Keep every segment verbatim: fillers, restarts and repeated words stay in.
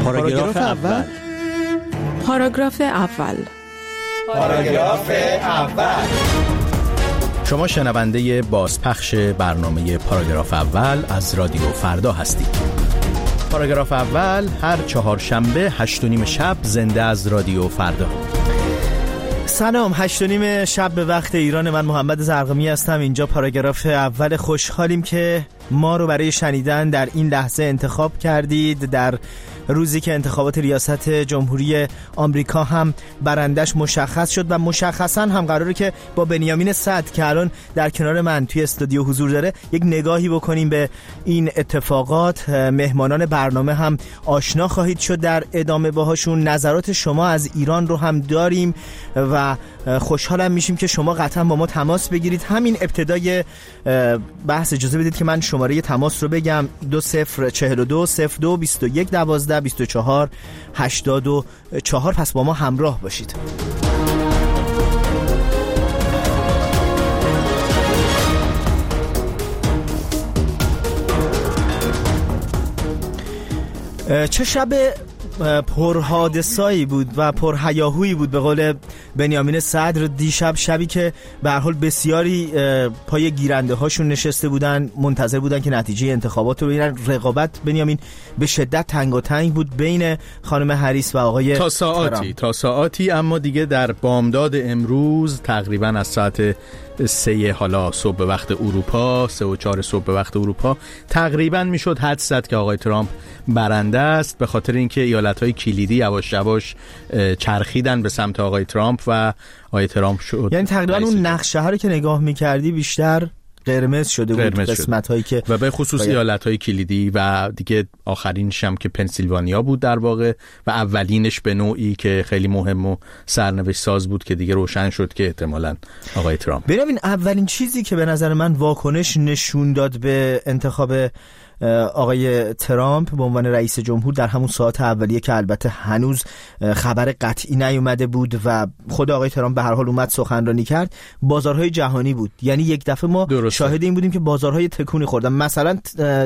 پاراگراف اول. پاراگراف اول. پاراگراف اول. شما شنونده بازپخش برنامه پاراگراف اول از رادیو فردا هستید. پاراگراف اول هر چهارشنبه هشت و نیم شب زنده از رادیو فردا. سلام، هشت و نیم شب به وقت ایران. من محمد زرقمی هستم. اینجا پاراگراف اول. خوشحالیم که ما رو برای شنیدن در این لحظه انتخاب کردید، در روزی که انتخابات ریاست جمهوری آمریکا هم برندش مشخص شد و مشخصا هم قراره که با بنیامین صدر که الان در کنار من توی استودیو حضور داره یک نگاهی بکنیم به این اتفاقات. مهمانان برنامه هم آشنا خواهید شد در ادامه باهاشون. نظرات شما از ایران رو هم داریم و خوشحالم میشیم که شما قطعا با ما تماس بگیرید. همین ابتدای بحث اجازه بدید که من شماره تماس رو بگم: دو صفر چهل و دو صفر دو بیست و یک دوازده بیست و چهار هشتاد و چهار. پس با ما همراه باشید. چه شب پرحادثه‌ای بود و پرهیاهویی بود به قول بنیامین صدر دیشب. شبی که به هر حال بسیاری پای گیرنده هاشون نشسته بودن، منتظر بودن که نتیجه انتخابات رو ببینن. رقابت بنیامین به شدت تنگاتنگ بود بین خانم هریس و آقای تا ساعتی ترامپ. تا ساعتی اما دیگه در بامداد امروز تقریبا از ساعت سه حالا صبح به وقت اروپا، سه و چهار صبح به وقت اروپا، تقریبا میشد حدس زد که آقای ترامپ برنده است، به خاطر اینکه ایالت‌های کلیدی یواش یواش چرخیدن به سمت آقای ترامپ و آقای ترامپ شد. یعنی تقریبا اون نقشه ها رو که نگاه می‌کردی بیشتر قرمز شده بود، قسمت هایی که و به خصوص ایالت های کلیدی و دیگه آخرینش هم که پنسیلوانیا بود در واقع و اولینش به نوعی که خیلی مهم و سرنوشت ساز بود که دیگه روشن شد که احتمالاً آقای ترامپ. ببین، اولین چیزی که به نظر من واکنش نشون داد به انتخاب آقای ترامپ به عنوان رئیس جمهور در همون ساعت اولیه که البته هنوز خبر قطعی نیومده بود و خود آقای ترامپ به هر حال اومد سخنرانی کرد، بازارهای جهانی بود. یعنی یک دفعه ما درسته. شاهد این بودیم که بازارهای تکونی خوردن. مثلا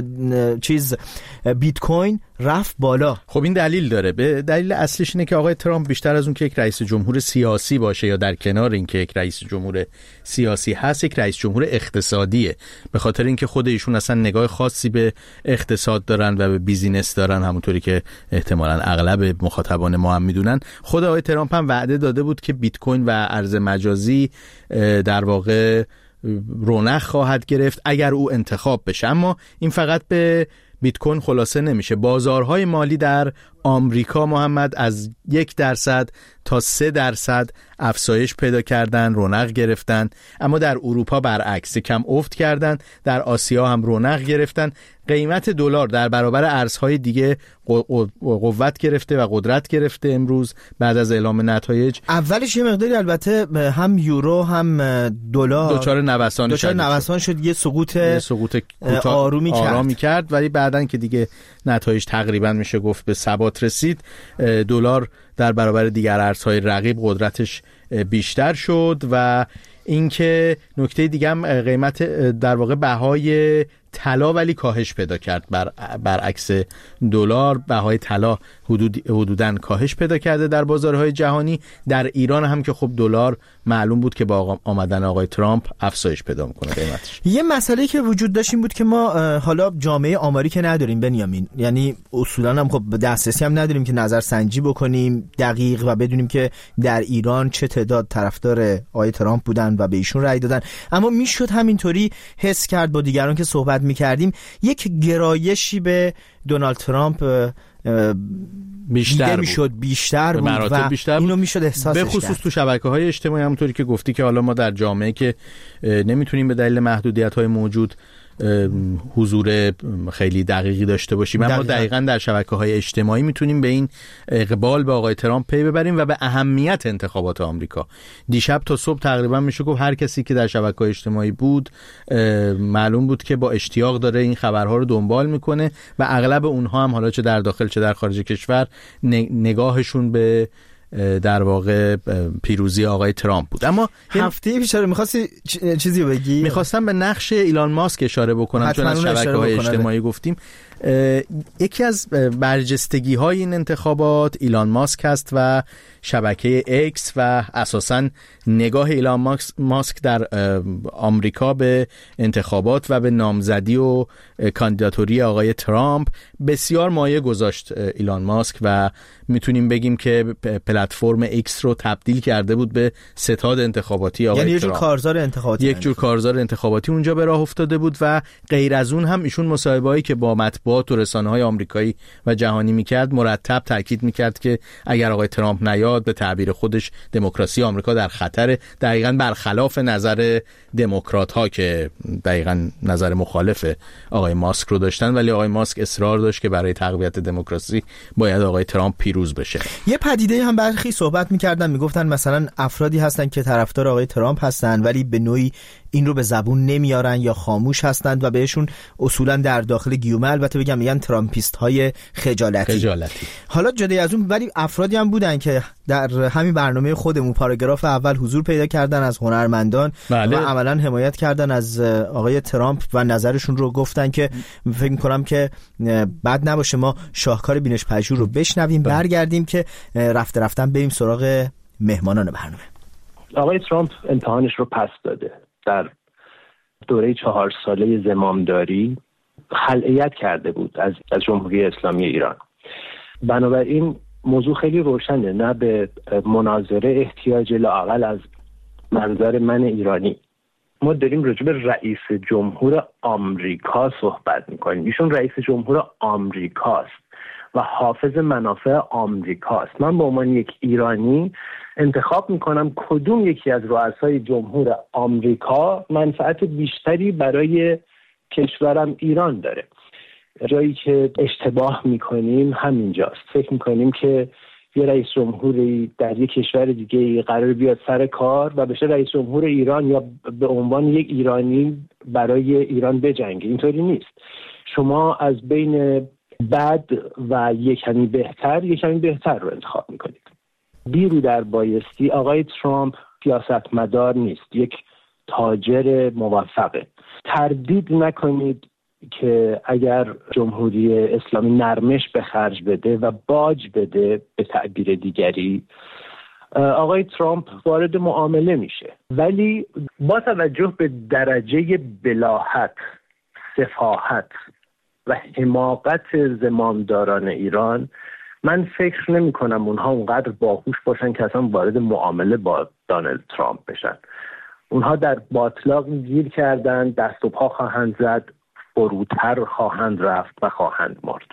چیز بیت کوین رفت بالا. خب این دلیل داره. به دلیل اصلیش اینه که آقای ترامپ بیشتر از اون که یک رئیس جمهور سیاسی باشه یا در کنار این که یک رئیس جمهور سیاسی هست، یک رئیس جمهور اقتصادیه. به خاطر اینکه خود ایشون اصلا نگاه خاصی به اقتصاد دارن و به بیزینس دارن، همونطوری که احتمالاً اغلب مخاطبان ما هم میدونن. خود آقای ترامپ هم وعده داده بود که بیت کوین و ارز مجازی در واقع رونق خواهد گرفت اگر او انتخاب بشه. اما این فقط به بیت کوین خلاصه نمیشه. بازارهای مالی در آمریکا محمد از یک درصد تا سه درصد افزایش پیدا کردن، رونق گرفتن. اما در اروپا برعکس کم افت کردن، در آسیا هم رونق گرفتن. قیمت دلار در برابر ارزهای دیگه قوت گرفته و قدرت گرفته امروز بعد از اعلام نتایج. اولش یه مقداری البته هم یورو هم دلار دچار نوسان دچار نوسان شد، یه سقوط یه سقوط آرومی کرد. آرامی کرد ولی بعدن که دیگه نتایج تقریبا میشه گفت به ثبات رسید، دلار در برابر دیگر ارزهای رقیب قدرتش بیشتر شد. و اینکه نکته دیگه هم قیمت در واقع بهای طلا ولی کاهش پیدا کرد. بر برعکس دلار بهای طلا حدود حدوداً کاهش پیدا کرده در بازارهای جهانی. در ایران هم که خب دلار معلوم بود که با آمدن آقای ترامپ افزایش پیدا میکنه قیمتش. یه مسئله که وجود داشت این بود که ما حالا جامعه آماری که نداریم بنیامین، یعنی اصولاً هم خب دسترسی هم نداریم که نظر سنجی بکنیم دقیق و بدونیم که در ایران چه تعداد طرفدار آقای ترامپ بودن و به ایشون رأی دادن. اما میشد همینطوری حس کرد با دیگران که صحبت میکردیم یک گرایشی به دونالد ترامپ بیشتر میشد بیشتر بود و بیشتر اینو میشد احساسش به خصوص تو شبکه‌های اجتماعی. همونطوری که گفتی که حالا ما در جامعه که نمیتونیم به دلیل محدودیت‌های موجود حضور خیلی دقیقی داشته باشیم، اما دقیقاً در شبکه‌های اجتماعی میتونیم به این اقبال به آقای ترامپ پی ببریم و به اهمیت انتخابات آمریکا. دیشب تا صبح تقریبا میشه گفت هر کسی که در شبکه‌های اجتماعی بود معلوم بود که با اشتیاق داره این خبرها رو دنبال میکنه و اغلب اونها هم حالا چه در داخل چه در خارج کشور نگاهشون به در واقع پیروزی آقای ترامپ بود. اما هفته پیش رو می‌خواستی چیزی بگی؟ می‌خواستم به نقش ایلان ماسک اشاره بکنم چون از شبکه‌های اجتماعی گفتیم. یکی از برجستگی های این انتخابات ایلان ماسک است و شبکه ایکس و اساساً نگاه ایلان ماسک در آمریکا به انتخابات و به نامزدی و کاندیداتوری آقای ترامپ بسیار مایه گذاشت ایلان ماسک و میتونیم بگیم که پلتفرم ایکس رو تبدیل کرده بود به ستاد انتخاباتی آقای یعنی یه ترامپ. جور کارزار انتخاباتی یک جور کارزار انتخاباتی اونجا به راه افتاده بود و غیر از اون هم ایشون مصاحبه‌ای که با مطبوعات و رسانه‌های آمریکایی و جهانی میکرد مرتب تاکید میکرد که اگر آقای ترامپ نیاد به تعبیر خودش دموکراسی آمریکا در خطر، دقیقاً برخلاف نظر دموکرات‌ها که دقیقاً نظر مخالف آقای ماسک رو داشتن، ولی آقای ماسک اصرار داشت که برای تقویت دموکراسی باید آقای ترامپ پیروز بشه. یه پدیده هم برخی صحبت می‌کردن، میگفتن مثلا افرادی هستن که طرفدار آقای ترامپ هستن ولی به نوعی این رو به زبون نمیارن یا خاموش هستند و بهشون اصولا در داخل گیومه البته بگم میگن ترامپیست های خجالتی. خجالتی. حالا جدای از اون ولی افرادی هم بودن که در همین برنامه خودمون پاراگراف اول حضور پیدا کردن از هنرمندان بله. و عملا حمایت کردن از آقای ترامپ و نظرشون رو گفتن که فکر می‌کنم که بد نباشه ما شاهکار بینش پژوه رو بشنویم بله. برگردیم که رفته رفتن بریم سراغ مهمانان برنامه. آقای ترامپ امتحانش رو پس داده. در دوره چهار ساله زمامداری خلعیت کرده بود از از جمهوری اسلامی ایران. بنابراین موضوع خیلی روشنه، نه به مناظره احتیاج لااقل از منظر من ایرانی. ما داریم راجع به رئیس جمهور آمریکا صحبت میکنیم. ایشون رئیس جمهور آمریکاست و حافظ منافع آمریکاست. من به عنوان یک ایرانی انتخاب میکنم کدوم یکی از رؤسای جمهور آمریکا منفعت بیشتری برای کشورم ایران داره. جایی که اشتباه میکنیم همینجاست. فکر میکنیم که یه رئیس جمهوری در یک کشور دیگه قرار بیاد سر کار و بشه رئیس جمهور ایران یا به عنوان یک ایرانی برای ایران بجنگه. اینطوری نیست. شما از بین بد و یک کمی بهتر یک کمی بهتر رو انتخاب میکنید. بیرو در بایستی آقای ترامپ سیاستمدار نیست، یک تاجر موفقه. تردید نکنید که اگر جمهوری اسلامی نرمش به خرج بده و باج بده به تعبیر دیگری، آقای ترامپ وارد معامله میشه. ولی با توجه به درجه بلاهت، سفاهت و حماقت زمامداران ایران، من فکر نمی کنم اونها اونقدر باهوش باشن که اصلا وارد معامله با دونالد ترامپ بشن. اونها در باطلاق گیر کردن، دست و پا خواهند زد، فروتر خواهند رفت و خواهند مرد.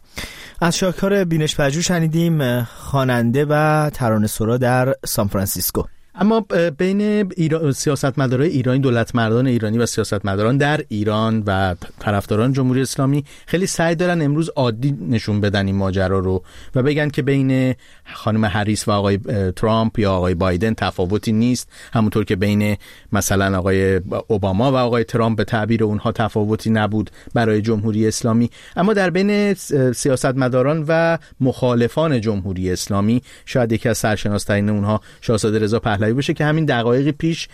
از شاهکار بینش پژوه شنیدیم، خواننده و ترانه‌سرا در سان فرانسیسکو. اما بین ایران، سیاستمدارای ایرانی، دولتمردان ایرانی و سیاستمداران در ایران و طرفداران جمهوری اسلامی خیلی سعی دارن امروز عادی نشون بدن این ماجرا رو و بگن که بین خانم هریس و آقای ترامپ یا آقای بایدن تفاوتی نیست، همونطور که بین مثلا آقای اوباما و آقای ترامپ به تعبیر اونها تفاوتی نبود برای جمهوری اسلامی. اما در بین سیاستمداران و مخالفان جمهوری اسلامی شاید یکی از سرشناس‌ترین اونها شاهزاده رضا پهلوی باشه که همین دقایق پیش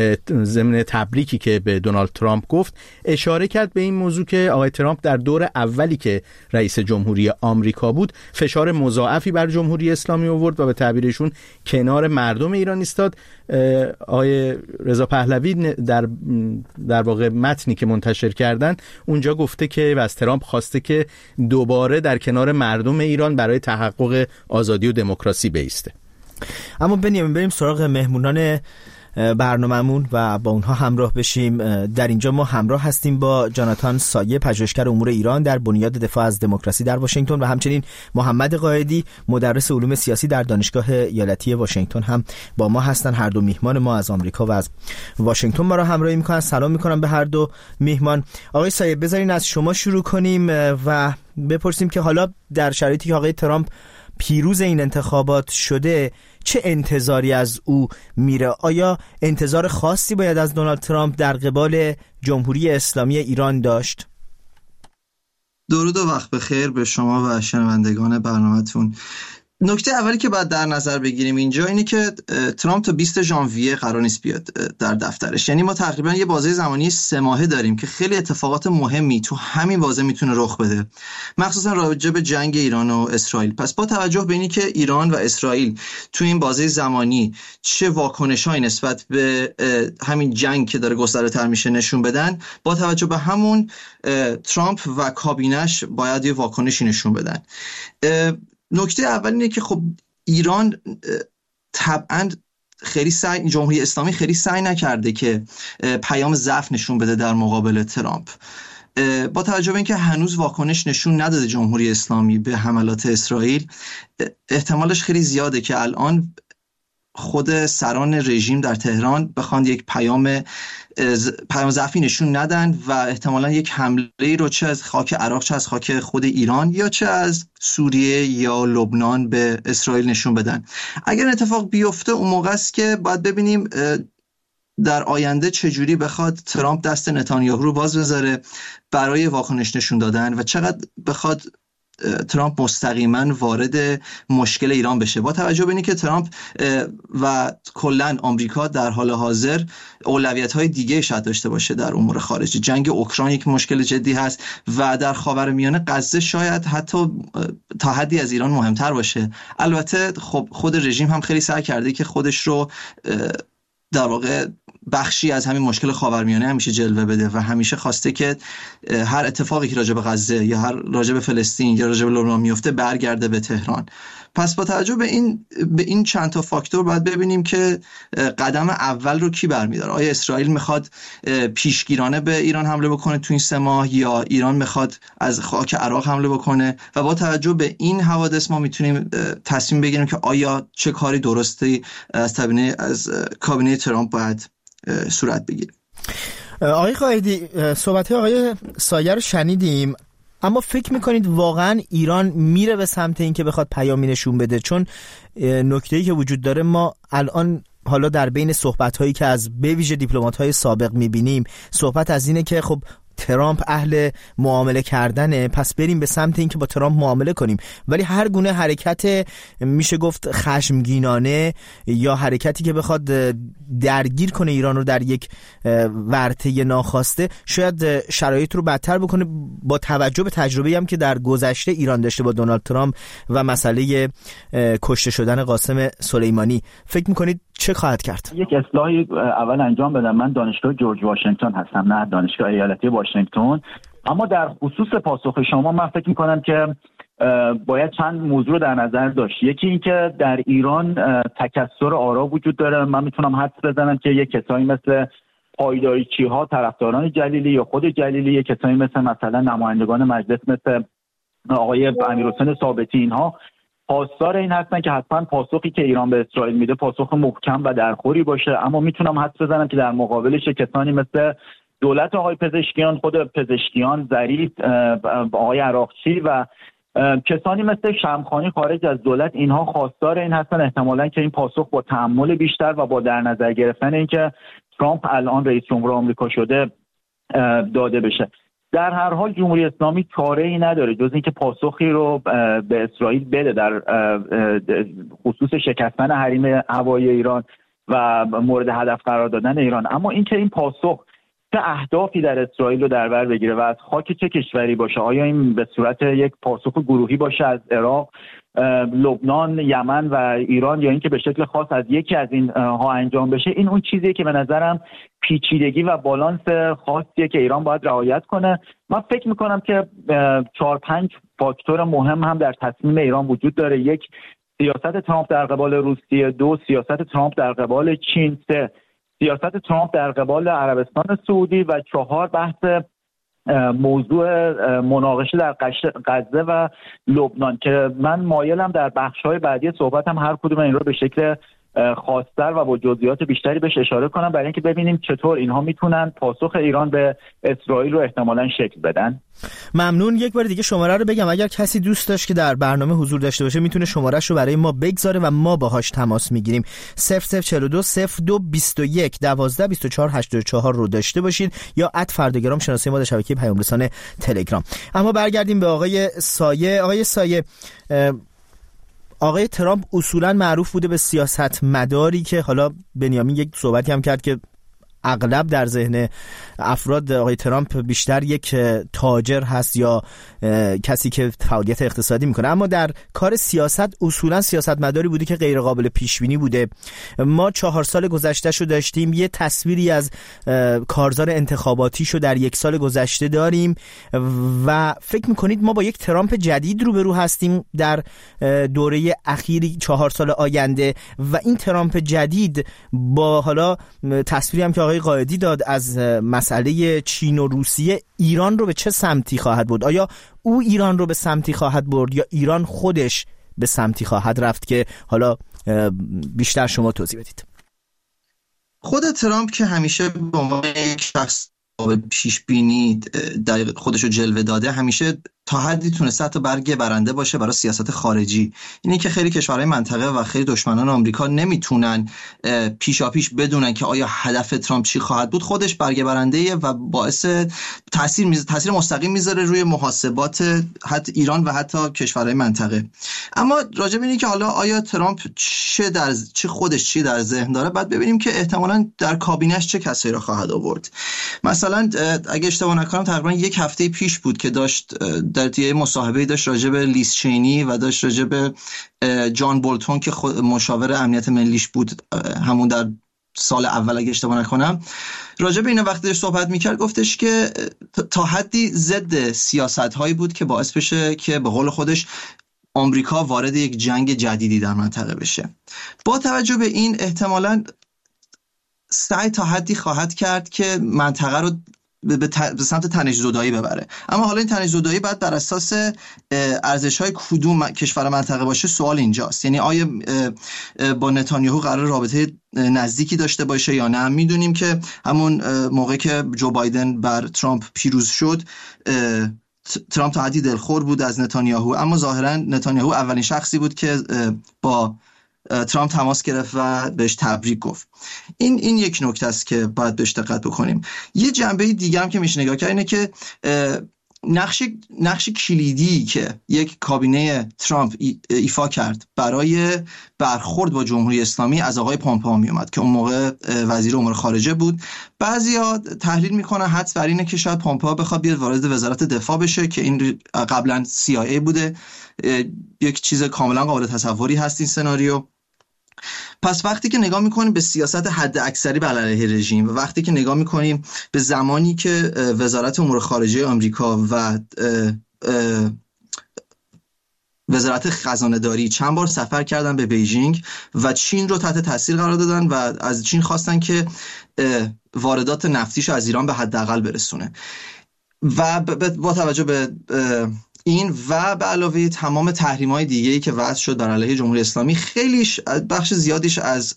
ضمن تبریکی که به دونالد ترامپ گفت اشاره کرد به این موضوع که آقای ترامپ در دور اولی که رئیس جمهوری آمریکا بود فشار مضاعفی بر جمهوری اسلامی آورد و به تعبیرشون کنار مردم ایران ایستاد. آقای رضا پهلوی در در واقع متنی که منتشر کردن اونجا گفته که و از ترامپ خواسته که دوباره در کنار مردم ایران برای تحقق آزادی و دموکراسی بایسته. اما بریم بریم سراغ مهمونان برنامه‌مون و با اونها همراه بشیم. در اینجا ما همراه هستیم با جاناتان سایه، پژوهشگر امور ایران در بنیاد دفاع از دموکراسی در واشنگتن و همچنین محمد قائدی، مدرس علوم سیاسی در دانشگاه ایالتی واشنگتن هم با ما هستن. هر دو میهمان ما از آمریکا و از واشنگتن ما را همراهی میکنن. سلام میکنم به هر دو میهمان. آقای سایه بذارین از شما شروع کنیم و بپرسیم که حالا در شرایطی که آقای ترامپ پیروز این انتخابات شده چه انتظاری از او میره؟ آیا انتظار خاصی باید از دونالد ترامپ در قبال جمهوری اسلامی ایران داشت؟ درود و وقت بخیر به شما و شنوندگان برنامه‌تون. نکته اولی که باید در نظر بگیریم اینجا اینه که ترامپ تا بیست ژانویه قرار نیست بیاد در دفترش. یعنی ما تقریبا یه بازه زمانی سه ماهه داریم که خیلی اتفاقات مهمی تو همین بازه میتونه رخ بده، مخصوصا راجع به جنگ ایران و اسرائیل. پس با توجه به اینی که ایران و اسرائیل تو این بازه زمانی چه واکنش‌هایی نسبت به همین جنگ که داره گسترده‌تر میشه نشون بدن، با توجه به همون ترامپ و کابینش باید یه واکنشی نشون بدن. نکته اول اینه که خب ایران طبعاً خیلی سعی جمهوری اسلامی خیلی سعی نکرده که پیام ضعف نشون بده در مقابل ترامپ. با توجه به اینکه هنوز واکنش نشون نداده جمهوری اسلامی به حملات اسرائیل، احتمالش خیلی زیاده که الان خود سران رژیم در تهران بخوان یک پیام پیام ضعفی نشون ندن و احتمالاً یک حمله رو چه از خاک عراق چه از خاک خود ایران یا چه از سوریه یا لبنان به اسرائیل نشون بدن. اگر اتفاق بیفته اون موقع است که باید ببینیم در آینده چجوری بخواد ترامپ دست نتانیاهو رو باز بذاره برای واکنش نشون دادن و چقدر بخواد ترامپ مستقیما وارد مشکل ایران بشه. با توجه به اینکه که ترامپ و کلا آمریکا در حال حاضر اولویت‌های دیگه شاید داشته باشه در امور خارجی، جنگ اوکراین یک مشکل جدی هست و در خاورمیانه غزه شاید حتی تا حدی از ایران مهمتر باشه. البته خب خود رژیم هم خیلی سعی کرده که خودش رو در واقع بخشی از همین مشکل خاورمیانه همیشه جلوه بده و همیشه خواسته که هر اتفاقی که راجع به غزه یا هر راجع به فلسطین یا راجع به لبنان میفته برگرده به تهران. پس با توجه به این به این چند تا فاکتور باید ببینیم که قدم اول رو کی برمی‌داره. آیا اسرائیل میخواد پیشگیرانه به ایران حمله بکنه تو این سه ماه یا ایران میخواد از خاک عراق حمله بکنه؟ و با توجه به این حوادث ما میتونیم تصمیم بگیریم که آیا چه کاری درستی از کابینه از کابینه ترامپ باید صورت بگیره. آقای قائدی، صحبت آقای سایه رو شنیدیم، اما فکر میکنید واقعا ایران میره به سمت این که بخواد پیامی نشون بده؟ چون نکته‌ای که وجود داره، ما الان حالا در بین صحبت‌هایی که از به ویژه دیپلمات‌های سابق میبینیم، صحبت از اینه که خب ترامپ اهل معامله کردنه، پس بریم به سمت این که با ترامپ معامله کنیم. ولی هر گونه حرکت میشه گفت خشمگینانه یا حرکتی که بخواد درگیر کنه ایران رو در یک ورطه ناخواسته، شاید شرایط رو بدتر بکنه، با توجه به تجربه‌ای هم که در گذشته ایران داشته با دونالد ترامپ و مسئله کشته شدن قاسم سلیمانی. فکر میکنید چه خواهد کرد؟ یک اصلاحی اول انجام بدم. من دانشگاه جورج واشنگتن هستم، نه دانشگاه ایالتی واشنگتن. اما در خصوص پاسخ شما من فکر میکنم که باید چند موضوع رو در نظر داشت. یکی این که در ایران تکثر آرا وجود داره. من میتونم حدس بزنم که یک کسایی مثل پایداریچی ها، طرفداران جلیلی یا خود جلیلی، یک کسایی مثل مثلا نمایندگان مجلس مثل آقای امیرحسین ثابتی، اینها پاسدار این هستن که حتما پاسخی که ایران به اسرائیل میده پاسخ محکم و درخوری باشه. اما میتونم حدس بزنم که در مقابلش کسانی مثل دولت آقای پزشکیان، خود پزشکیان، ظریف، آقای عراقچی و کسانی مثل شمخانی خارج از دولت، اینها خواستار این هستن احتمالاً که این پاسخ با تأمل بیشتر و با در نظر گرفتن اینکه ترامپ الان رئیس جمهور آمریکا شده داده بشه. در هر حال جمهوری اسلامی چاره‌ای نداره جز اینکه پاسخی رو به اسرائیل بده در خصوص شکستن حریم هوایی ایران و مورد هدف قرار دادن ایران. اما اینکه این پاسخ چه اهدافی در اسرائیل رو در بر بگیره و از خاک چه کشوری باشه، آیا این به صورت یک پاسخ گروهی باشه از عراق، لبنان، یمن و ایران، یا اینکه به شکل خاص از یکی از این ها انجام بشه، این اون چیزیه که به نظرم پیچیدگی و بالانس خاصیه که ایران باید رعایت کنه. من فکر میکنم که چهار پنج فاکتور مهم هم در تصمیم ایران وجود داره. یک، سیاست ترامپ در قبال روسیه. دو، سیاست ترامپ در قبال چین. سه، سیاست ترامپ در قبال عربستان سعودی. و چهار، بحث موضوع مناقشه در غزه و لبنان که من مایلم در بخش‌های بعدی صحبتم هر کدوم این رو به شکل خاص‌تر و با جزئیات بیشتری بهش اشاره کنم، برای اینکه ببینیم چطور اینها میتونن پاسخ ایران به اسرائیل رو احتمالاً شکل بدن. ممنون. یک بار دیگه شماره رو بگم، اگر کسی دوست داشت که در برنامه حضور داشته باشه میتونه شماره‌اش رو برای ما بگذاره و ما باهاش تماس میگیریم. صفر صفر چهل و دو صفر دو بیست و یک دوازده بیست و چهار هشتاد و چهار رو داشته باشید یا ات فرداگرام شناسه ما در شبکه پیام رسان تلگرام. اما برگردیم به آقای سایه. آقای سایه، آقای ترامپ اصولا معروف بوده به سیاست مداری که حالا بنیامین یک صحبتی هم کرد که اغلب در ذهن افراد آقای ترامپ بیشتر یک تاجر هست یا کسی که فعالیت اقتصادی میکنه، اما در کار سیاست اصولا سیاستمداری بوده که غیر قابل پیش بینی بوده. ما چهار سال گذشته شو داشتیم، یه تصویری از کارزار انتخاباتی شو در یک سال گذشته داریم و فکر میکنید ما با یک ترامپ جدید روبرو هستیم در دوره اخیری چهار سال آینده و این ترامپ جدید با حالا تصویری هم که آقای قائدی داد از مسئله چین و روسیه، ایران رو به چه سمتی خواهد برد؟ آیا او ایران رو به سمتی خواهد برد یا ایران خودش به سمتی خواهد رفت که حالا بیشتر شما توضیح بدید؟ خود ترامپ که همیشه به عنوان یک شخص پیش بینی در خودشو جلوه داده، همیشه تا حدی تونسته تا برگ برنده باشه برای سیاست خارجی. اینی که خیلی کشورهای منطقه و خیلی دشمنان آمریکا نمیتونن پیشا پیش بدونن که آیا هدف ترامپ چی خواهد بود، خودش برگ برنده‌ایه و باعث تاثیر میز... تاثیر مستقیم میذاره روی محاسبات حتی ایران و حتی کشورهای منطقه. اما راجع به اینی که حالا آیا ترامپ چه در چه خودش چی در ذهن داره، بعد ببینیم که احتمالاً در کابینه‌اش چه کسایی رو خواهد آورد. مثلا اگه اشتباه نکنم تقریبا یک هفته پیش بود که داشت در یه مصاحبه‌ای داشت راجع به لیز چینی و داشت راجع به جان بولتون که مشاور امنیت ملیش بود همون در سال اول اگه اشتباه نکنم، راجع به اینا وقتی داشت صحبت میکرد گفتش که تا حدی ضد سیاست‌هایی بود که باعث بشه که به قول خودش آمریکا وارد یک جنگ جدیدی در منطقه بشه. با توجه به این احتمالاً سعی تا حدی خواهد کرد که منطقه رو به سمت تنش‌زدایی ببره. اما حالا این تنش‌زدایی باید بر اساس ارزش‌های کدوم کشور منطقه باشه، سوال اینجاست. یعنی آیا با نتانیاهو قرار رابطه نزدیکی داشته باشه یا نه؟ میدونیم که همون موقع که جو بایدن بر ترامپ پیروز شد، ترامپ تا حدی دلخور بود از نتانیاهو، اما ظاهراً نتانیاهو اولین شخصی بود که با ترامپ تماس گرفت و بهش تبریک گفت. این این یک نکته است که باید بهش دقت بکنیم. یه جنبه دیگه هم که میشه نگاه کرد اینه که نقش نقش کلیدی که یک کابینه ترامپ ایفا کرد برای برخورد با جمهوری اسلامی از آقای پومپئو می اومد که اون موقع وزیر امور خارجه بود. بعضیا تحلیل میکنن حدس بر اینه که شاید پومپئو بخواد بیاد وارد وزارت دفاع بشه که این قبلا سی آی ای بوده. یک چیز کاملا قابل تصوری هست این سناریو. پس وقتی که نگاه میکنیم به سیاست حد اکثری بر علیه رژیم و وقتی که نگاه میکنیم به زمانی که وزارت امور خارجه آمریکا و اه اه وزارت خزانه داری چند بار سفر کردن به بیجینگ و چین رو تحت تاثیر قرار دادن و از چین خواستن که واردات نفتیش از ایران به حداقل برسونه و با توجه به این و به علاوه تمام تحریم‌های دیگه‌ای که وضع شد بر علیه جمهوری اسلامی، خیلیش بخش زیادیش از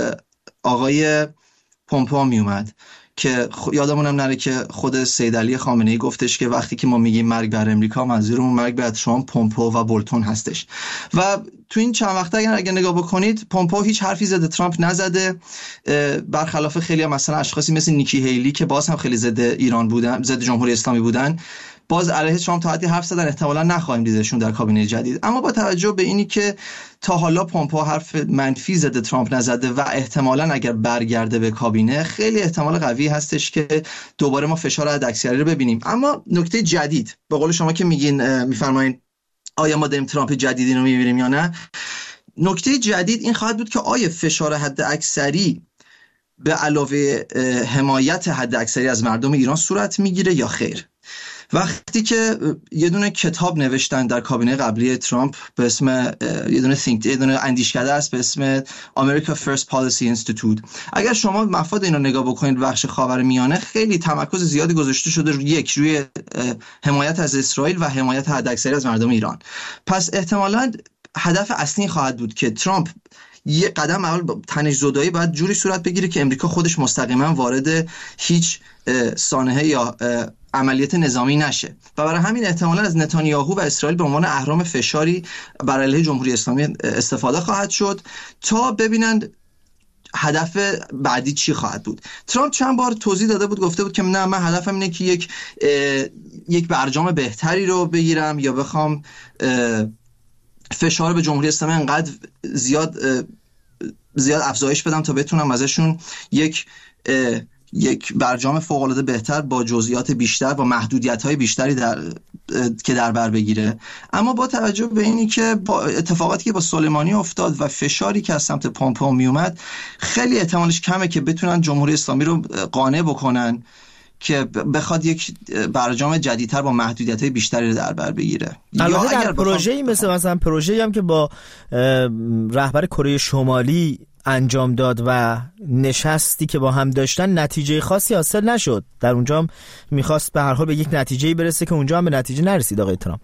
آقای پومپئو می اومد که یادمونم نره که خود سید علی خامنه‌ای گفتش که وقتی که ما میگیم مرگ بر امریکا منظورمون مرگ بر ترامپ، پومپئو و بولتون هستش. و تو این چند وقته اگر, اگر نگاه بکنید پومپئو هیچ حرفی ضد ترامپ نزده، برخلاف خیلی هم مثلا اشخاصی مثل نیکی هیلی که باز هم خیلی ضد ایران بودن، ضد جمهوری اسلامی بودن، باز علیه ترامپ تا حدی حرف زدن. احتمالاً نخواهیم دیدشون در کابینه جدید. اما با توجه به اینی که تا حالا پومپئو حرف منفی ضد ترامپ نزده و احتمالاً اگر برگرده به کابینه خیلی احتمال قوی هستش که دوباره ما فشار حداکثری رو ببینیم. اما نکته جدید به قول شما که میگین میفرمایین آیا ما داریم ترامپ جدیدی رو میبینیم یا نه، نکته جدید این خواهد بود که آیا فشار حداکثری به علاوه حمایت حداکثری از مردم ایران صورت میگیره یا خیر. وقتی که یه دونه کتاب نوشتن در کابینه قبلی ترامپ به اسم یه دونه think یه دونه اندیشکده است به اسم America First Policy Institute، اگر شما مفاد اینو نگاه بکنید بخش خاورمیانه خیلی تمرکز زیادی گذاشته شده یک روی حمایت از اسرائیل و حمایت حداکثری از مردم ایران. پس احتمالاً هدف اصلی خواهد بود که ترامپ یه قدم اول تنش‌زدایی باید جوری صورت بگیره که امریکا خودش مستقیما وارد هیچ سانحه یا عملیات نظامی نشه و برای همین احتمالاً از نتانیاهو و اسرائیل به عنوان اهرم فشاری بر علیه جمهوری اسلامی استفاده خواهد شد تا ببینند هدف بعدی چی خواهد بود. ترامپ چند بار توضیح داده بود، گفته بود که نه من هدفم اینه که یک یک برجام بهتری رو بگیرم یا بخوام فشار به جمهوری اسلامی انقدر زیاد زیاد افزایش بدم تا بتونم ازشون یک یک برجام فوق‌العاده بهتر با جزئیات بیشتر با محدودیت‌های بیشتری در که در بر بگیره. اما با توجه به اینی که با اتفاقاتی که با سلیمانی افتاد و فشاری که از سمت پومپئو میومد، خیلی احتمالش کمه که بتونن جمهوری اسلامی رو قانع بکنن که بخواد یک برجام جدیدتر با محدودیت‌های بیشتری رو در بر بگیره. البته در پروژه‌ای مثل مثلا پروژه‌ای هم که با رهبر کره شمالی انجام داد و نشستی که با هم داشتن نتیجه خاصی حاصل نشد. در اونجا هم میخواست به هر حال به یک نتیجه‌ای برسه که اونجا هم به نتیجه نرسید آقای ترامپ.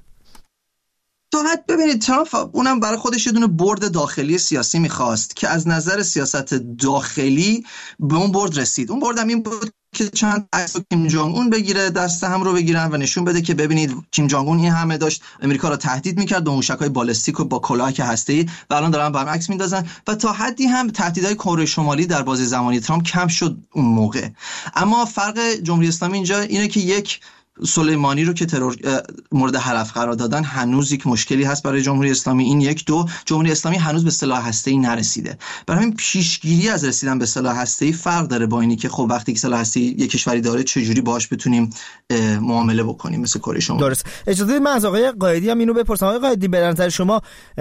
تا حد ببینید ترامپ اونم برای خودش یه دونه برد داخلی سیاسی میخواست که از نظر سیاست داخلی به اون برد رسید. اون برد هم این بود که چند عکس کیم جونگ اون بگیره، دست هم رو بگیرن و نشون بده که ببینید کیم جونگ اون این همه داشت امریکا رو تهدید میکرد با موشک‌های بالستیک و با کلاهک هسته‌ای و الان دارن با هم عکس میندازن و تا حدی هم تهدیدهای کره شمالی در بازه زمانی ترامپ کم شد اون موقع. اما فرق جمهوری اسلامی اینجا اینه که یک سلیمانی رو که ترور مورد حرف قرار دادن هنوز یک مشکلی هست برای جمهوری اسلامی. این یک دو جمهوری اسلامی هنوز به سلاح هسته‌ای نرسیده، برای همین پیشگیری از رسیدن به سلاح هسته‌ای فرق داره با اینی که خب وقتی که سلاح هسته‌ای یک کشوری داره چجوری باهاش بتونیم معامله بکنیم مثل کره شمالی. درست. اجازه بدید من از آقای قائدی هم اینو بپرسم. آقای قائدی به نظر شما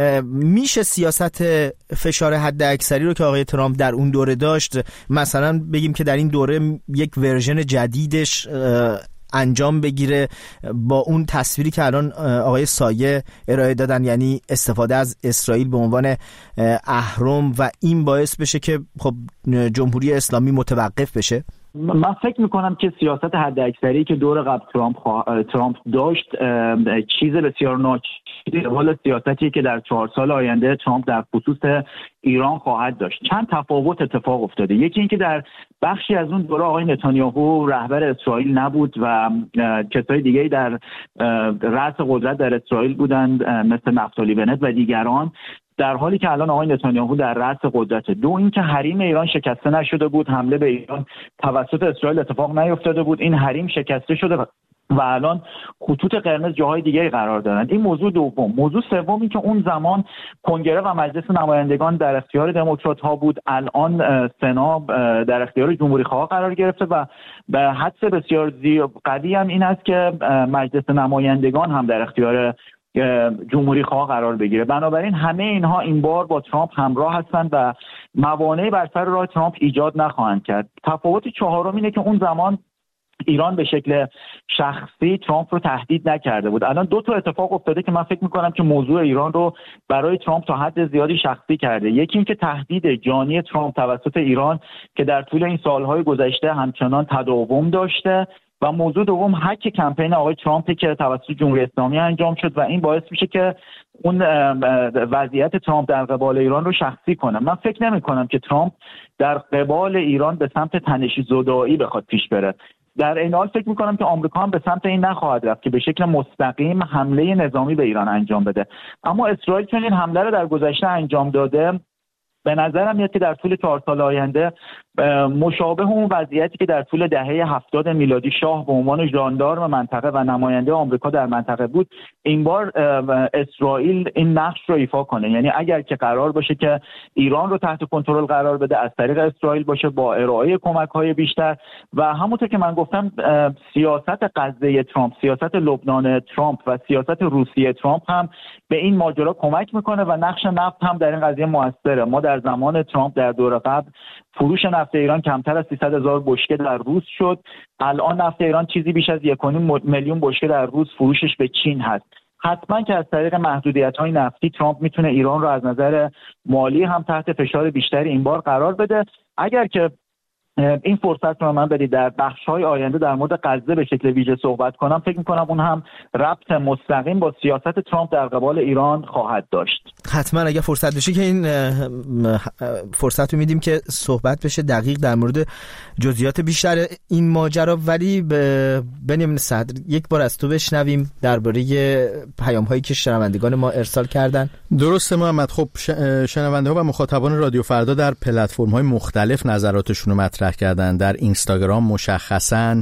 میشه سیاست فشار حد اکثری رو که آقای ترامپ در اون دوره داشت، مثلا بگیم که در این دوره یک ورژن جدیدش انجام بگیره با اون تصویری که الان آقای سایه ارائه دادن، یعنی استفاده از اسرائیل به عنوان اهرم و این باعث بشه که خب جمهوری اسلامی متوقف بشه؟ من فکر میکنم که سیاست حد اکثری که دور قبل ترامپ خوا... ترامپ داشت چیز بسیار ناچیزی حال سیاستی که در چهار سال آینده ترامپ در خصوص ایران خواهد داشت. چند تفاوت اتفاق افتاده. یکی اینکه در بخشی از اون دوره آقای نتانیاهو رهبر اسرائیل نبود و کسای دیگه در رأس قدرت در اسرائیل بودند مثل نفتالی بنت و دیگران، در حالی که الان آقای نتانیاهو در رأس قدرت. دو اینکه حریم ایران شکسته نشده بود، حمله به ایران توسط اسرائیل اتفاق نیفتاده بود، این حریم شکسته شده و الان خطوط قرمز جاهای دیگه قرار دارند. این موضوع دوم. موضوع سوم این که اون زمان کنگره و مجلس نمایندگان در اختیار دموکرات ها بود، الان سنا در اختیار جمهوری خواه قرار گرفته و به حدس بسیار قوی هم این است که مجلس نمایندگان هم در اختیار جمهوری خواه قرار بگیره. بنابراین همه اینها این بار با ترامپ همراه هستند و موانعی بر سر راه ترامپ ایجاد نخواهند کرد. تفاوت چهارم اینه که اون زمان ایران به شکل شخصی ترامپ رو تهدید نکرده بود. الان دو تا اتفاق افتاده که من فکر می‌کنم که موضوع ایران رو برای ترامپ تا حد زیادی شخصی کرده. یکی این که تهدید جانی ترامپ توسط ایران که در طول این سالهای گذشته همچنان تداوم داشته و موضوع دوم هک کمپین آقای ترامپ که توسط جمهوری اسلامی انجام شد و این باعث میشه که اون وضعیت ترامپ در قبال ایران رو شخصی کنه. من فکر نمی‌کنم که ترامپ در قبال ایران به سمت تنش زدایی بخواد پیش بره. در این حال فکر میکنم که آمریکا هم به سمت این نخواهد رفت که به شکل مستقیم حمله نظامی به ایران انجام بده. اما اسرائیل چون این حمله رو در گذشته انجام داده، به نظرم میاد که در طول چهار سال آینده مشابه اون وضعیتی که در طول دهه هفتاد میلادی شاه به عنوان ژاندارم منطقه و نماینده آمریکا در منطقه بود، این بار اسرائیل این نقش رو ایفا کنه. یعنی اگر که قرار باشه که ایران رو تحت کنترل قرار بده، از طریق اسرائیل باشه با ارائه کمک‌های بیشتر و همونطور که من گفتم سیاست غزه ترامپ، سیاست لبنان ترامپ و سیاست روسیه ترامپ هم به این ماجرا کمک میکنه و نقش نفت هم در این قضیه موثره. ما در زمان ترامپ در دوره قبل فروش نفت ایران کمتر از سیصد هزار بشکه در روز شد. الان نفت ایران چیزی بیش از یک و نیم میلیون بشکه در روز فروشش به چین هست. حتما که از طریق محدودیت‌های نفتی ترامپ میتونه ایران رو از نظر مالی هم تحت فشار بیشتری این بار قرار بده. اگر که این فرصت رو من بدید در بخش‌های آینده در مورد غزه به شکل ویژه صحبت کنم، فکر می‌کنم اون هم ربط مستقیم با سیاست ترامپ در قبال ایران خواهد داشت. حتما اگر فرصت بشه که این فرصت رو میدیم که صحبت بشه دقیق در مورد جزئیات بیشتر این ماجرا، ولی بنیامین صدر یک بار از تو بشنویم درباره پیام‌هایی که شنوندگان ما ارسال کردن. درسته محمد. خب شنونده‌ها و مخاطبان رادیو فردا در پلتفرم‌های مختلف نظراتشون رو مطرح کردن. در اینستاگرام مشخصاً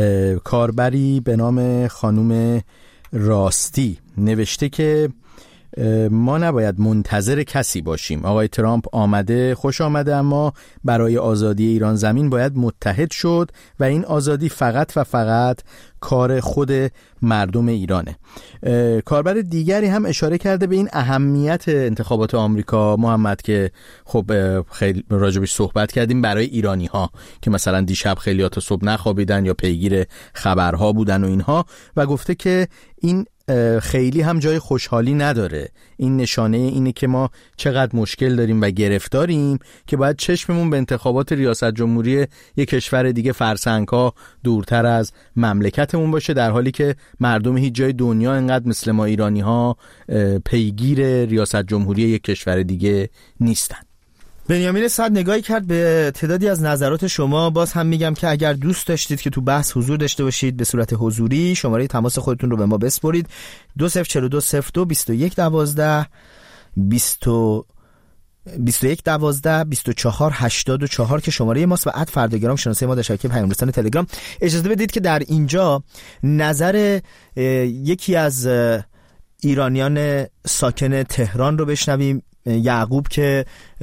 کاربری به نام خانم راستی نوشته که ما نباید منتظر کسی باشیم. آقای ترامپ آمده، خوش آمده، اما برای آزادی ایران زمین باید متحد شد و این آزادی فقط و فقط کار خود مردم ایرانه. کاربر دیگری هم اشاره کرده به این اهمیت انتخابات آمریکا، محمد، که خب خیلی راجبش صحبت کردیم، برای ایرانی ها که مثلا دیشب خیلی تا صبح نخوابیدن یا پیگیر خبرها بودن و اینها، و گفته که این خیلی هم جای خوشحالی نداره. این نشانه اینه که ما چقدر مشکل داریم و گرفتاریم که باید چشممون به انتخابات ریاست جمهوری یک کشور دیگه فرسنگ‌ها دورتر از مملکتمون باشه، در حالی که مردم هیچ جای دنیا انقدر مثل ما ایرانی‌ها پیگیر ریاست جمهوری یک کشور دیگه نیستن. بنیامین صد نگاهی کرد به تعدادی از نظرات شما. باز هم میگم که اگر دوست داشتید که تو بحث حضور داشته باشید به صورت حضوری، شماره تماس خودتون رو به ما بسپرید: دو صفر چهار دو صفر دو بیست و یک دوازده بیست بیست و یک دوازده بیست و چهار هشتاد و چهار که شماره ماست، و اد فرداگرام شناسه ما در شبکه پیام رسان تلگرام. اجازه بدید که در اینجا نظر یکی از ایرانیان ساکن تهران رو بشنویم، یعقوب، که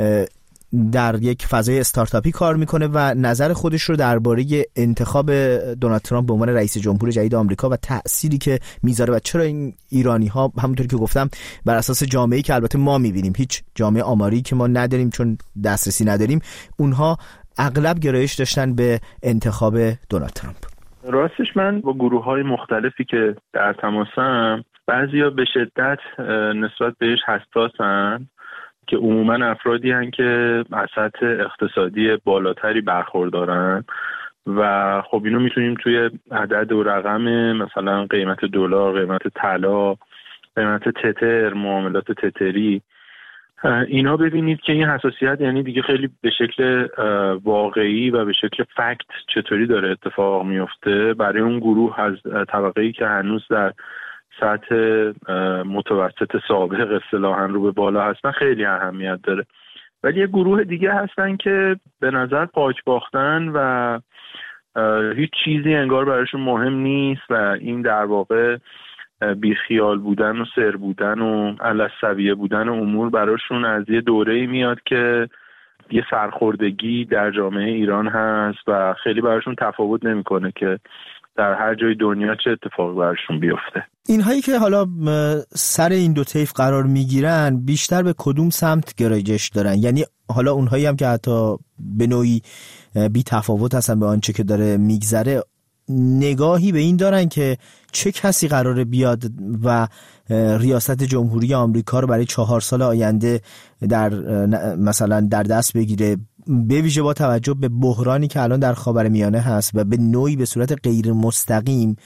در یک فضای استارتاپی کار میکنه و نظر خودش رو درباره انتخاب دونالد ترامپ به عنوان رئیس جمهور جدید آمریکا و تأثیری که میذاره و چرا این ایرانی ها، همونطور که گفتم، بر اساس جامعه‌ای که البته ما میبینیم، هیچ جامعه آماری که ما نداریم چون دسترسی نداریم، اونها اغلب گرایش داشتن به انتخاب دونالد ترامپ. راستش من با گروه‌های مختلفی که در تماسم، بعضیا به شدت نسبت بهش حساسن که عموما افرادی هستند که از سطح اقتصادی بالاتری برخوردارن و خب اینو میتونیم توی عدد و رقم مثلا قیمت دلار، قیمت طلا، قیمت تتر، معاملات تتری، اینا ببینید که این حساسیت یعنی دیگه خیلی به شکل واقعی و به شکل فکت چطوری داره اتفاق میفته برای اون گروه از طبقه‌ای که هنوز در سطح متوسط سابق اصطلاحاً رو به بالا هستن خیلی اهمیت داره. ولی یه گروه دیگه هستن که به نظر پاک باختن و هیچ چیزی انگار برایشون مهم نیست و این در واقع بیخیال بودن و سر بودن و علی‌السویه بودن امور براشون از یه دوره‌ای میاد که یه سرخوردگی در جامعه ایران هست و خیلی براشون تفاوت نمی‌کنه که در هر جای دنیا چه اتفاقی براشون بیفته. اینهایی که حالا سر این دو طیف قرار میگیرن بیشتر به کدوم سمت گرایش دارن؟ یعنی حالا اونهایی هم که حتی به نوعی بی تفاوت هستن به آنچه که داره میگذره، نگاهی به این دارن که چه کسی قراره بیاد و ریاست جمهوری آمریکا رو برای چهار سال آینده در مثلا در دست بگیره، به ویژه با توجه به بحرانی که الان در خاورمیانه هست و به نوعی به صورت غیر مستقیم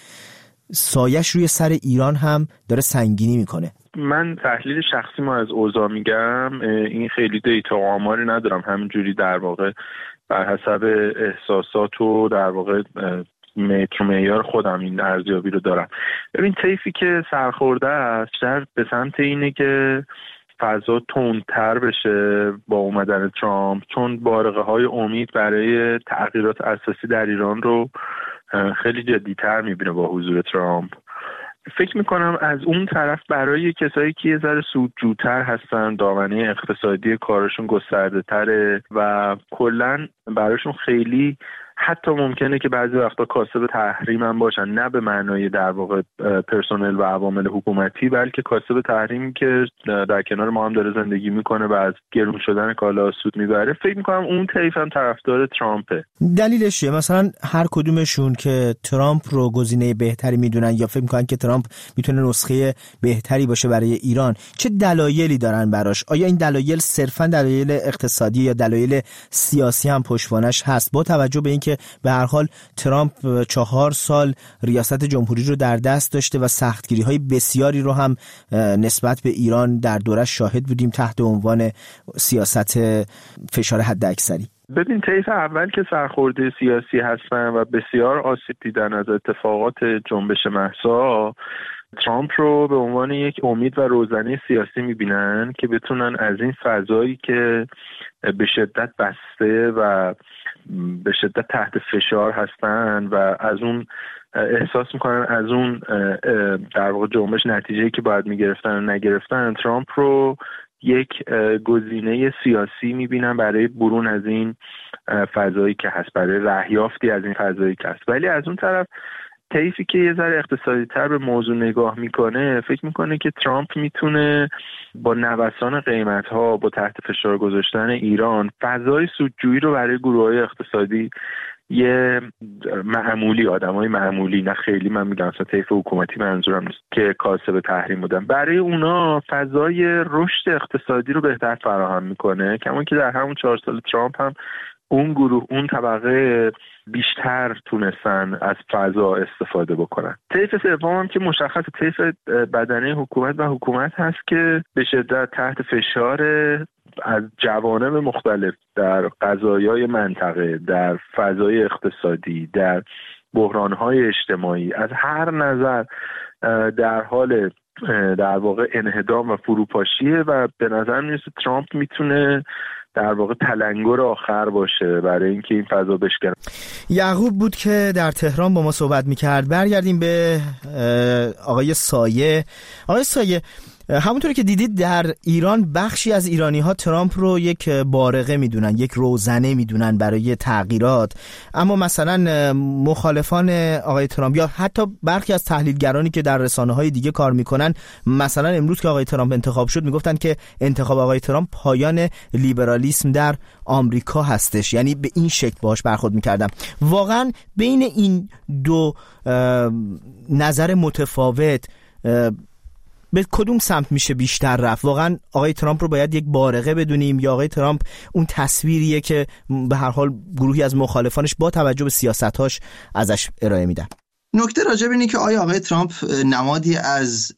سایش روی سر ایران هم داره سنگینی میکنه. من تحلیل شخصی ما از اوضاع میگم، این خیلی دیتا و آماری ندارم، همینجوری در واقع بر حسب احساسات و در واقع متر معیار خودم این ارزیابی رو دارم. ببین طیفی که سرخورده است در به سمت اینه که فضا تندتر بشه با اومدن ترامپ، چون بارقه های امید برای تغییرات اساسی در ایران رو خیلی جدی‌تر میبینه با حضور ترامپ. فکر میکنم از اون طرف برای کسایی که یه ذره سودجوتر هستن، دامنه اقتصادی کارشون گسترده تره و کلن براشون خیلی حتی ممکنه که بعضی وقتا کاسب تحریم هم باشن، نه به معنای در واقع پرسنل و عوامل حکومتی، بلکه کاسب تحریمی که در کنار ما هم داره زندگی میکنه و از گرون شدن کالا سود میبره. فکر میکنم اون طیف هم طرفدار ترامپه. دلیلش چیه؟ مثلا هر کدومشون که ترامپ رو گزینه بهتری میدونن یا فکر میکنن که ترامپ میتونه نسخه بهتری باشه برای ایران، چه دلایلی دارن براش؟ آیا این دلایل صرفا دلایل اقتصادی یا دلایل سیاسی هم پشتوانش هست؟ با توجه به اینکه به هر حال ترامپ چهار سال ریاست جمهوری رو در دست داشته و سختگیری‌های بسیاری رو هم نسبت به ایران در دورش شاهد بودیم تحت عنوان سیاست فشار حداکثری. ببین طیف اول که سرخورده سیاسی هستن و بسیار آسیب دیدن از اتفاقات جنبش مهسا، ترامپ رو به عنوان یک امید و روزنه سیاسی میبینن که بتونن از این فضایی که به شدت بسته و به شدت تحت فشار هستن و از اون احساس میکنن از اون در واقع جنبش نتیجه‌ای که باید میگرفتن و نگرفتن، ترامپ رو یک گزینه سیاسی میبینن برای برون از این فضایی که هست، برای رهیافتی از این فضایی که هست. ولی از اون طرف طیفی که یه ذره اقتصادی تر به موضوع نگاه میکنه فکر میکنه که ترامپ میتونه با نوسان قیمت ها، با تحت فشار گذاشتن ایران، فضای سودجویی رو برای گروه‌های اقتصادی یه معمولی، آدمای معمولی، نه خیلی من میگم اصلا طیف حکومتی منظورم نیست که کاسب تحریم بودن، برای اونا فضای رشد اقتصادی رو بهتر فراهم میکنه. کما که در همون چهار سال ترامپ هم اون گروه، اون طبقه بیشتر تونستن از فضا استفاده بکنن. طیف سوم هم که مشخص طیف بدنه حکومت و حکومت هست که به شدت تحت فشار از جوانب مختلف در قضایای منطقه، در فضای اقتصادی، در بحرانهای اجتماعی، از هر نظر در حال در واقع انهدام و فروپاشیه و به نظر میرسه ترامپ میتونه در واقع تلنگر آخر باشه برای اینکه این فضا بشکنه. یعقوب بود که در تهران با ما صحبت میکرد. برگردیم به آقای سایه. آقای سایه، همونطوری که دیدید در ایران بخشی از ایرانی ها ترامپ رو یک بارقه میدونن، یک روزنه میدونن برای تغییرات، اما مثلا مخالفان آقای ترامپ یا حتی برخی از تحلیلگرانی که در رسانه های دیگه کار میکنن، مثلا امروز که آقای ترامپ انتخاب شد میگفتن که انتخاب آقای ترامپ پایان لیبرالیسم در آمریکا هستش، یعنی به این شکل باهاش برخورد میکردم. واقعا بین این دو نظر متفاوت به کدوم سمت میشه بیشتر رفت؟ واقعا آقای ترامپ رو باید یک بارقه بدونیم یا آقای ترامپ اون تصویریه که به هر حال گروهی از مخالفانش با توجه به سیاستاش ازش ارائه میدن؟ نکته راجع به اینه که آیا آقای ترامپ نمادی از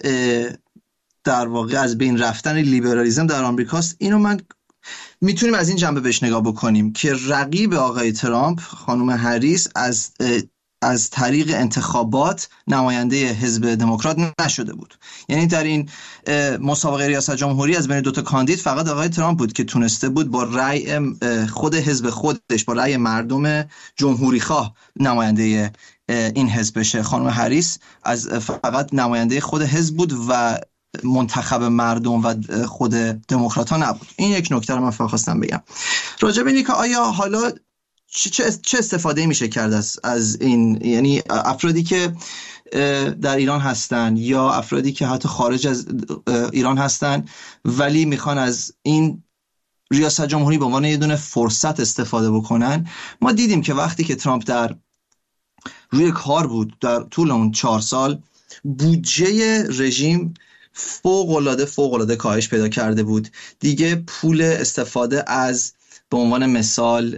در واقع از بین رفتن لیبرالیسم در آمریکاست، اینو من میتونیم از این جنبه بهش نگاه بکنیم که رقیب آقای ترامپ خانم هریس از از طریق انتخابات نماینده حزب دموکرات نشده بود. یعنی در این مسابقه ریاست جمهوری از بین دو تا کاندید فقط آقای ترامپ بود که تونسته بود با رأی خود حزب خودش، با رأی مردم جمهوری خواه نماینده این حزب بشه. خانم هریس از فقط نماینده خود حزب بود و منتخب مردم و خود دموکرات‌ها نبود. این یک نکته رو من فقط خواستم بگم. راجع به اینکه که آیا حالا چه چه استفاده میشه کرد از از این، یعنی افرادی که در ایران هستن یا افرادی که حتی خارج از ایران هستن ولی میخوان از این ریاست جمهوری به عنوان یه دونه فرصت استفاده بکنن. ما دیدیم که وقتی که ترامپ در روی کار بود در طول اون چهار سال، بودجه رژیم فوق‌العاده فوق‌العاده کاهش پیدا کرده بود. دیگه پول استفاده از به عنوان مثال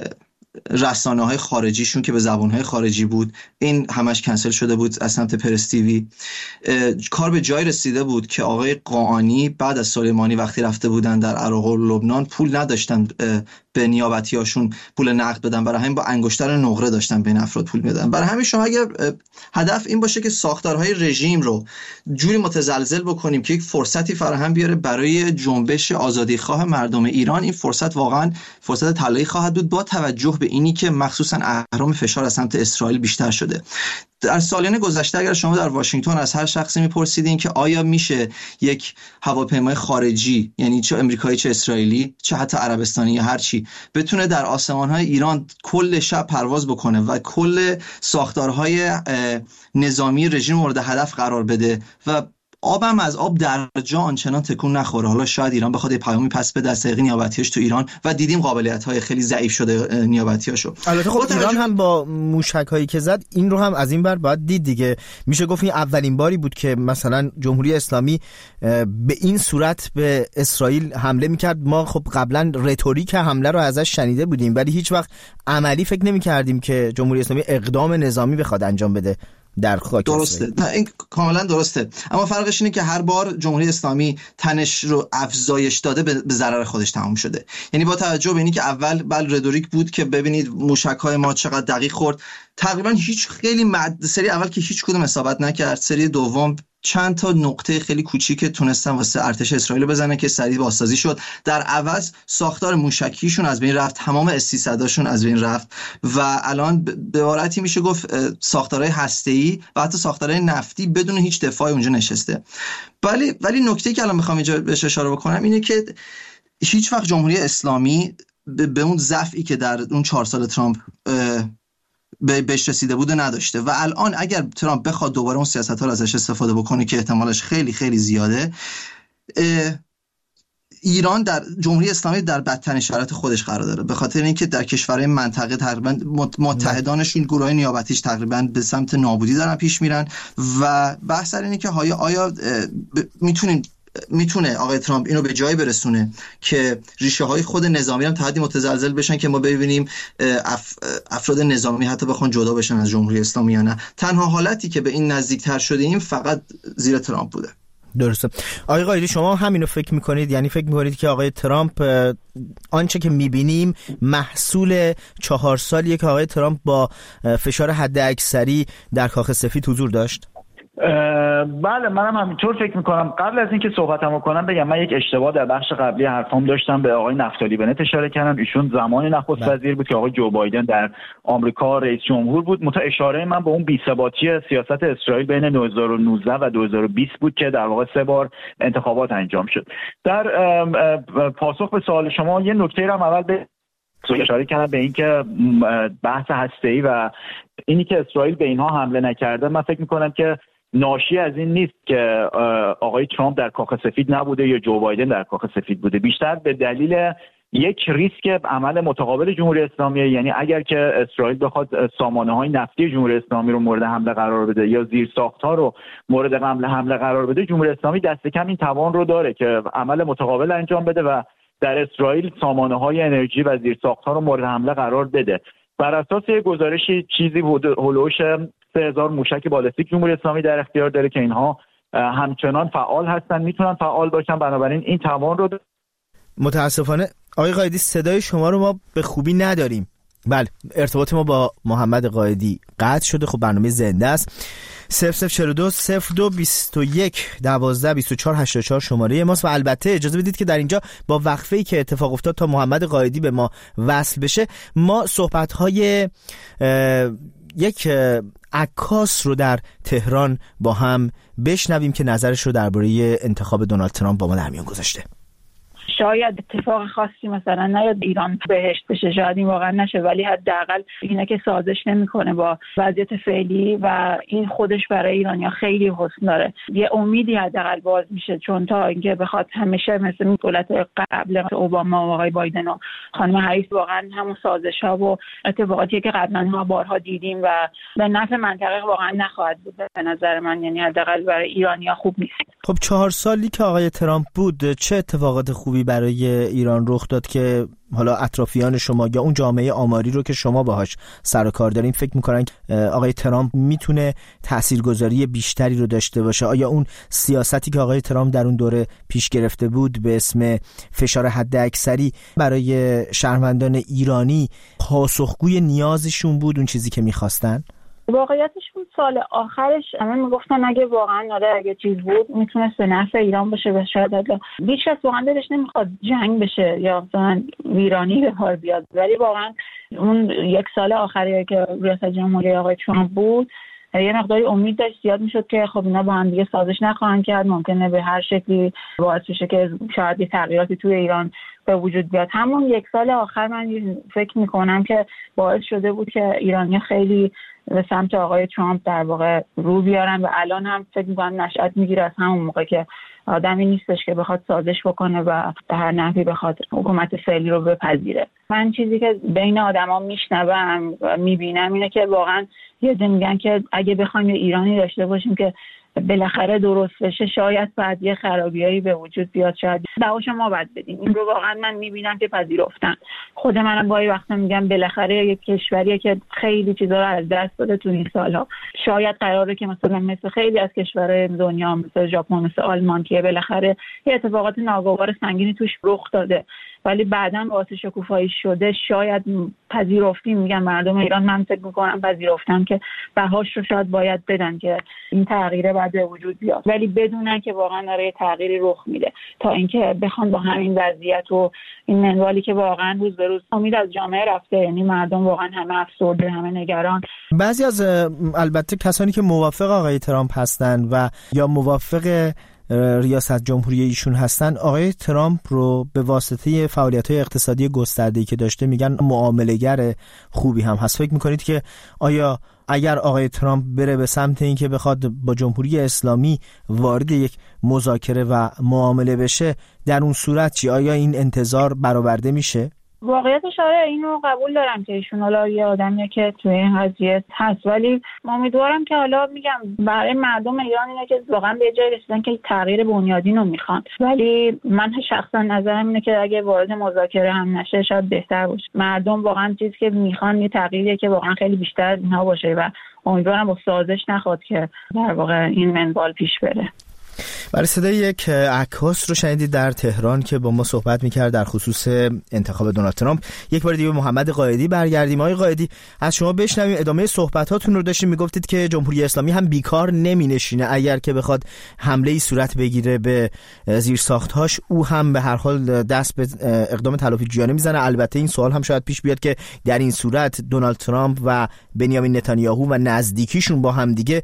رسانه های خارجیشون که به زبان های خارجی بود، این همش کنسل شده بود از سمت پرس تیوی. کار به جای رسیده بود که آقای قاآنی بعد از سلیمانی وقتی رفته بودن در عراق و لبنان پول نداشتن به نیابتی هاشون پول نقد بدن، برای همین با انگشتر نقره داشتن بین افراد پول میدن. برای همین شما اگر هدف این باشه که ساختارهای رژیم رو جوری متزلزل بکنیم که یک فرصتی فراهم بیاره برای جنبش آزادیخواه مردم ایران، این فرصت واقعا فرصت طلایی خواهد بود با توجه به اینی که مخصوصا اهرام فشار از سمت اسرائیل بیشتر شده. در سالیان گذشته اگر شما در واشنگتن از هر شخصی میپرسیدین که آیا میشه یک هواپیمای خارجی، یعنی چه امریکایی چه اسرائیلی چه حتی عربستانی یا هر چی، بتونه در آسمان‌های ایران کل شب پرواز بکنه و کل ساختارهای نظامی رژیم مورد هدف قرار بده و آبم از آب در جا آنچنان تکون نخوره، حالا شاید ایران بخواد یه پیامی پس بده از طریق نیابتیاش تو ایران و دیدیم قابلیت‌های خیلی ضعیف شده نیابتیاشو. البته خب ایران هم با موشک‌هایی که زد این رو هم از این بر باید دید دیگه. میشه گفت این اولین باری بود که مثلا جمهوری اسلامی به این صورت به اسرائیل حمله میکرد. ما خب قبلا رتوریک حمله رو ازش شنیده بودیم ولی هیچ وقت عملی فکر نمی‌کردیم که جمهوری اسلامی اقدام نظامی بخواد انجام بده در خاک درسته. نه این کاملا درسته، اما فرقش اینه که هر بار جمهوری اسلامی تنش رو افزایش داده به ضرر خودش تمام شده. یعنی با توجه به اینی که اول بل رتوریک بود که ببینید موشک‌های ما چقدر دقیق خورد، تقریبا هیچ خیلی مد... سری اول که هیچ کدوم اصابت نکرد، سری دوم چند تا نقطه خیلی کوچیک تونستن واسه ارتش اسرائیل بزنن که سریع بازسازی شد. در عوض ساختار موشکیشون از بین رفت، تمام اس سیصد هاشون از بین رفت و الان به عبارتی میشه گفت ساختارهای هسته‌ای و حتی ساختارهای نفتی بدون هیچ دفاعی اونجا نشسته. ولی ولی نکته‌ای که الان میخوام اینجا بهش اشاره بکنم اینه که هیچ وقت جمهوری اسلامی به اون ضعفی که در اون چهار سال ترامپ بهش رسیده بوده نداشته و الان اگر ترامپ بخواد دوباره اون سیاست‌ها رو ازش استفاده بکنه که احتمالش خیلی خیلی زیاده، ایران در جمهوری اسلامی در بدترین شرایط خودش قرار داره، به خاطر اینکه در کشورهای منطقه تقریبا متحدانشون گروهای نیابتیش تقریبا به سمت نابودی دارن پیش میرن و بحث سر اینه که آیا آیا میتونیم میتونه آقای ترامپ اینو به جایی برسونه که ریشه های خود نظامی هم تا حدی متزلزل بشن که ما ببینیم اف افراد نظامی حتی بخوان جدا بشن از جمهوری اسلامی یا نه. تنها حالتی که به این نزدیکتر شدیم فقط زیر ترامپ بوده. درسته. آقای قائدی شما همینو فکر میکنید؟ یعنی فکر میکنید که آقای ترامپ آنچه که میبینیم محصول چهار سالیه که آقای ترامپ با فشار حد اکثری در کاخ سفید حضور داشت؟ بله منم همینطور فکر میکنم. قبل از اینکه صحبتمو کنم بگم من یک اشتباه در بخش قبلی حرفام داشتم، به آقای نفتالی بنت اشاره کردم. ایشون زمانی نخست وزیر بود که آقای جو بایدن در آمریکا رئیس جمهور بود. مت اشاره من به اون بی‌ثباتی سیاست اسرائیل بین دو هزار و نوزده و دو هزار و بیست بود که در واقع سه بار انتخابات انجام شد. در پاسخ به سوال شما یه نکته رو اول به اشاره کردم به اینکه بحث هسته‌ای و اینی که اسرائیل به اینها حمله نکرده، من فکر میکنم که ناشی از این نیست که آقای ترامپ در کاخ سفید نبوده یا جو بایدن در کاخ سفید بوده، بیشتر به دلیل یک ریسک عمل متقابل جمهوری اسلامی. یعنی اگر که اسرائیل بخواد سامانه‌های نفتی جمهوری اسلامی رو مورد حمله قرار بده یا زیرساخت‌ها رو مورد حمله قرار بده، جمهوری اسلامی دست کم این توان رو داره که عمل متقابل انجام بده و در اسرائیل سامانه‌های انرژی و زیرساخت‌ها رو مورد حمله قرار بده. بر اساس گزارشی چیزی هولوش سه هزار موشک بالستیک جمهوری اسلامی در اختیار داره که اینها همچنان فعال هستن، میتونن فعال باشن، بنابراین این توان رو داره. متاسفانه آقای قائدی صدای شما رو ما به خوبی نداریم. بله ارتباط ما با محمد قائدی قطع شده. خب برنامه زنده است. صفر صفر چهار دو صفر دو بیست و یک دوازده بیست و چهار هشتاد و چهار شماره ماست و البته اجازه بدید که در اینجا با وقفه‌ای که اتفاق افتاد تا محمد قائدی به ما وصل بشه ما صحبت‌های یک عکاس رو در تهران با هم بشنویم که نظرش رو درباره انتخاب دونالد ترامپ با ما در میان گذاشته. شاید اتفاق خاصی مثلا نیاد ایران بهشت بشه، شاید این واقعا نشه، ولی حداقل اینه که سازش نمیکنه با وضعیت فعلی و این خودش برای ایرانیا خیلی حسن داره. یه امیدی حداقل باز میشه، چون تا اینکه بخواد همیشه مثل دولت قبل اوباما و آقای بایدن و خانم هریس واقعا همون سازش‌ها و اتفاقاتی که قبلا ها بارها دیدیم و به نفع منطقه واقعا نخواهد بود به نظر من. یعنی حداقل برای ایرانیا خوب نیست. خب چهار سالی که آقای ترامپ بود چه اتفاقات خوبی برای ایران رخ داد که حالا اطرافیان شما یا اون جامعه آماری رو که شما باهاش سر و کار دارین فکر میکنن آقای ترامپ میتونه تاثیرگذاری بیشتری رو داشته باشه؟ آیا اون سیاستی که آقای ترامپ در اون دوره پیش گرفته بود به اسم فشار حد اکثری برای شهروندان ایرانی پاسخگوی نیازشون بود، اون چیزی که میخواستن؟ واقعیتش بود سال آخرش همه میگفتن اگه واقعا آره اگه چیز بود میتونست به نفع ایران باشه و شاید هیچ کس واقعا دلش نمیخواد جنگ بشه یا مثلا ویرانی به حال بیاد، ولی واقعا اون یک سال آخری که ریاست جمهوری آقای ترامپ بود یه مقداری امید داشت زیاد میشد که خب اینا با هم دیگه سازش نخواهند کرد، ممکنه به هر شکلی باعث بشه که شاید یه تغییراتی توی ایران به وجود بیاد. همون یک سال آخر من فکر میکنم که باعث شده بود که ایرانی‌ها خیلی به سمت آقای ترامپ در واقع رو بیارن و الان هم فکر میکنم نشأت میگیره از همون موقع که آدمی نیستش که بخواد سازش بکنه و به هر نحوی بخواد حکومت فعلی رو بپذیره. من چیزی که بین آدما میشنوم و میبینم اینه که واقعا یه جا میگن که اگه بخوایم یه ایرانی داشته باشیم که بالاخره درست بشه، شاید بعد یه خرابیایی به وجود بیاد، شاید دعواش ما باید بدیم. این رو واقعا من میبینم که پذیرفتن. خود منم گاهی وقتا میگم بالاخره یک کشوریه که خیلی چیزا رو از دست داده تو این سالها، شاید قراره که مثلا مثل خیلی از کشورهای دنیا مثل ژاپن، مثل آلمان که بالاخره یه اتفاقات ناگوار سنگینی توش رخ داده ولی بعداً واسه شکوفایی شده، شاید پذیرفتیم. میگم مردم ایران، من فکر میکنم پذیرفتن که بهاش رو شاید باید بدن که این تغییره باید به وجود بیاد، ولی بدونن که واقعا داره تغییری رخ میده تا اینکه بخوان با همین وضعیت و این منوالی که واقعا روز به روز امید از جامعه رفته، یعنی مردم واقعا همه افسرده، همه نگران. بعضی از البته کسانی که موافق آقای ترامپ هستن و یا موافق ریاست جمهوری ایشون هستن، آقای ترامپ رو به واسطه فعالیت‌های اقتصادی گسترده‌ای که داشته میگن معامله‌گر خوبی هم هست. فکر میکنید که آیا اگر آقای ترامپ بره به سمت این که بخواد با جمهوری اسلامی وارد یک مذاکره و معامله بشه، در اون صورت چی؟ آیا این انتظار برآورده میشه؟ واقعیتش آره، اینو قبول دارم که ایشون حالا یه آدمیه که توی این قضیه هست، ولی امیدوارم که حالا میگم برای مردم ایران اینه که واقعا به جای رسیدن که تغییر بنیادین رو میخوان، ولی من شخصا نظرم اینه که اگه وارد مذاکره هم نشه شاید بهتر باشه. مردم واقعا چیزی که میخوان یه تغییریه که واقعا خیلی بیشتر از اینها باشه و امیدوارم با سازش نخواد که در واقع این منوال پیش بره. برای صدای یک عکاس رو شنیدید در تهران که با ما صحبت میکرد در خصوص انتخاب دونالد ترامپ. یک بار دیگه به محمد قائدی برگردیم. آقای قائدی، از شما بشنویم. ادامه صحبتاتون رو داشتیم، میگفتید که جمهوری اسلامی هم بیکار نمینشینه، اگر که بخواد حمله‌ای صورت بگیره به زیرساخت‌هاش او هم به هر حال دست به اقدام تلافی جویانه میزنه. البته این سوال هم شاید پیش بیاد که در این صورت دونالد ترامپ و بنیامین نتانیاهو و نزدیکیشون با هم دیگه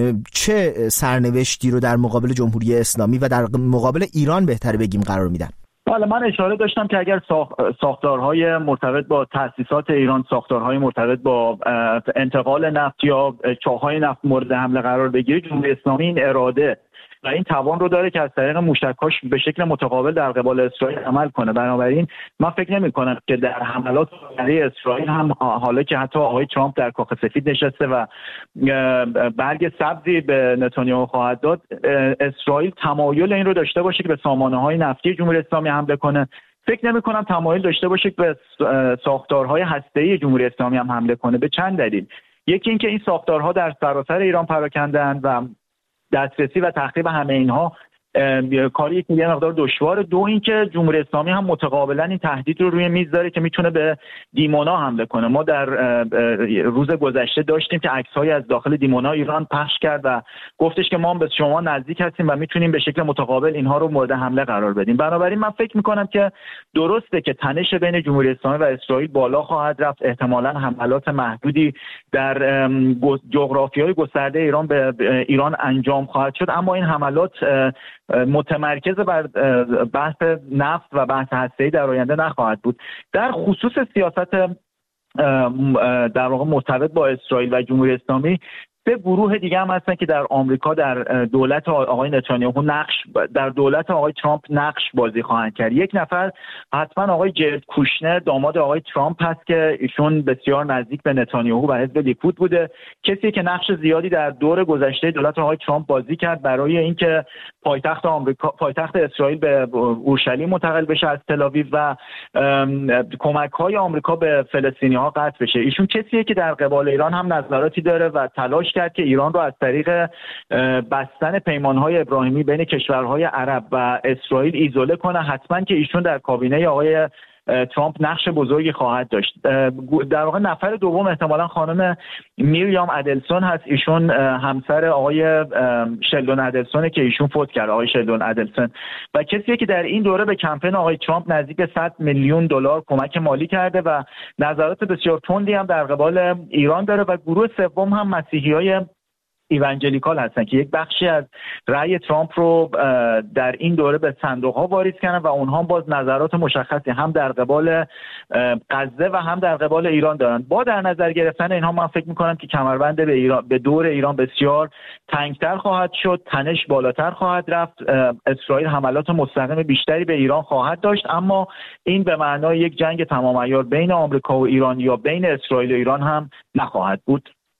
چه سرنوشتی رو در مقابل جمهوری اسلامی و در مقابل ایران بهتر بگیم قرار میدن؟ حالا من اشاره داشتم که اگر ساختارهای مرتبط با تأسیسات ایران، ساختارهای مرتبط با انتقال نفت یا چاه‌های نفت مورد حمله قرار بگیره، جمهوری اسلامی این اراده و این توان رو داره که از طریق موشک‌هاش به شکل متقابل در قبال اسرائیل عمل کنه. بنابراین من فکر نمی‌کنم که در حملات برای اسرائیل هم، حالا که حتی آقای ترامپ در کاخ سفید نشسته و برگ سبزی به نتانیاهو خواهد داد، اسرائیل تمایل این رو داشته باشه که به سامانه‌های نفتی جمهوری اسلامی حمله کنه. فکر نمی‌کنم تمایل داشته باشه که به ساختارهای هسته‌ای جمهوری اسلامی هم حمله کنه، به چند دلیل. یکی اینکه این ساختارها در سراسر ایران پراکنده‌اند و دسترسی و تخریب همه اینها کاری که یه مقدار دشواره. دو اینکه جمهوری اسلامی هم متقابلا این تهدید رو روی میز داره که میتونه به دیمونا حمله کنه. ما در روز گذشته داشتیم که عکس‌هایی از داخل دیمونا ایران پخش کرد و گفتش که ما به شما نزدیک هستیم و میتونیم به شکل متقابل اینها رو مورد حمله قرار بدیم. بنابراین من فکر میکنم که درسته که تنش بین جمهوری اسلامی و اسرائیل بالا خواهد رفت. احتمالاً حملات محدودی در جغرافیای گسترده ایران به ایران انجام خواهد شد، اما این حملات متمرکز بر بحث نفت و بحث هسته‌ای در آینده نخواهد بود. در خصوص سیاست در واقع مرتبط با اسرائیل و جمهوری اسلامی، سه گروه دیگه هم هستن که در آمریکا در دولت آقای نتانیاهو نقش در دولت آقای ترامپ نقش بازی خواهند کرد. یک نفر حتما آقای جرد کوشنر، داماد آقای ترامپ هست که ایشون بسیار نزدیک به نتانیاهو و حزب لیکود بوده، کسی که نقش زیادی در دور گذشته دولت آقای ترامپ بازی کرد برای اینکه پایتخت آمریکا پایتخت اسرائیل به اورشلیم منتقل بشه از تل‌آویو و کمک‌های آمریکا به فلسطینی‌ها قطع بشه. ایشون کسیه که در قبال ایران هم نظراتی داره و تلاش کرد که ایران رو از طریق بستن پیمان‌های ابراهیمی بین کشورهای عرب و اسرائیل ایزوله کنه. حتما که ایشون در کابینه آقای ترامپ نقش بزرگی خواهد داشت. در واقع نفر دوم احتمالاً خانم میریام ادلسون هست. ایشون همسر آقای شلدون ادلسونه که ایشون فوت کرد، آقای شلدون ادلسون، و کسیه که در این دوره به کمپین آقای ترامپ نزدیک به صد میلیون دلار کمک مالی کرده و نظرات بسیار تندی هم در قبال ایران داره. و گروه سوم هم مسیحیای ایوانجلیکال هستن که یک بخشی از رأی ترامپ رو در این دوره به صندوق‌ها واریز کردن و اونها باز نظرات مشخصی هم در قبال غزه و هم در قبال ایران دارن. با در نظر گرفتن اینها من فکر می‌کنم که کمربند به ایران به دور ایران بسیار تنگتر خواهد شد، تنش بالاتر خواهد رفت، اسرائیل حملات مستقیم بیشتری به ایران خواهد داشت، اما این به معنای یک جنگ تمام عیار بین آمریکا و ایران یا بین اسرائیل و ایران هم نخواهد بود.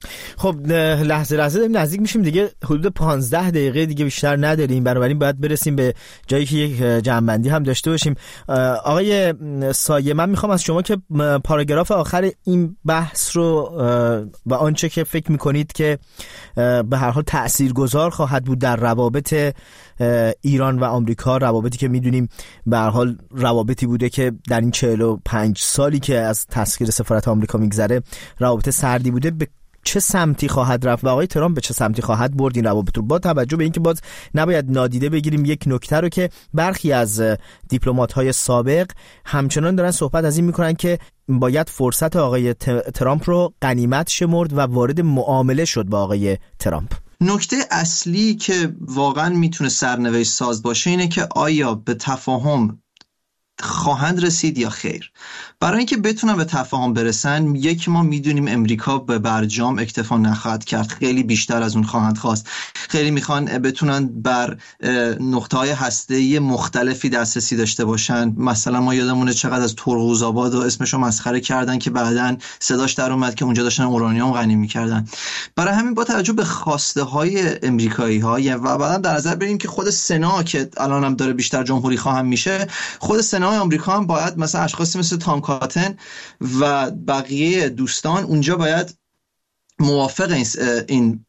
خب لحظه لحظه داریم نزدیک میشیم دیگه، حدود پانزده دقیقه دیگه بیشتر نداریم، بنابراین باید برسیم به جایی که یک جمع‌بندی هم داشته باشیم. آقای سایه، من میخوام از شما که پاراگراف آخر این بحث رو و آنچه که فکر میکنید که به هر حال تاثیرگذار خواهد بود در روابط ایران و آمریکا، روابطی که میدونیم به هر حال روابطی بوده که در این چهل و پنج سالی که از تسخیر سفارت آمریکا میگذره روابط سردی بوده، به چه سمتی خواهد رفت و آقای ترامپ به چه سمتی خواهد برد این روابط رو، با توجه به اینکه باز نباید نادیده بگیریم یک نکته رو که برخی از دیپلمات‌های سابق همچنان دارن صحبت از این میکنن که باید فرصت آقای ترامپ رو غنیمت شمرد و وارد معامله شد با آقای ترامپ. نکته اصلی که واقعا میتونه سرنوشت ساز باشه اینه که آیا به تفاهم خواهند رسید یا خیر. برای اینکه بتونن به تفاهم برسن، یک ما میدونیم امریکا به برجام اکتفا نخواهد کرد، خیلی بیشتر از اون خواهند خواست. خیلی میخوان بتونن بر نقطه‌های هسته‌ای مختلفی دسترسی داشته باشن. مثلا ما یادمونه چقدر از ترقوزآباد و اسمشو مسخره کردن که بعداً صداش در اومد که اونجا داشتن اورانیوم غنی میکردن. برای همین با توجه به خواسته های امریکایی‌ها و بعداً در نظر بگیریم که خود سنا که الان هم داره بیشتر جمهوری خواهم میشه، خود سنا آمریکا هم باید مثلا اشخاصی مثل تام کاتن و بقیه دوستان اونجا باید موافق این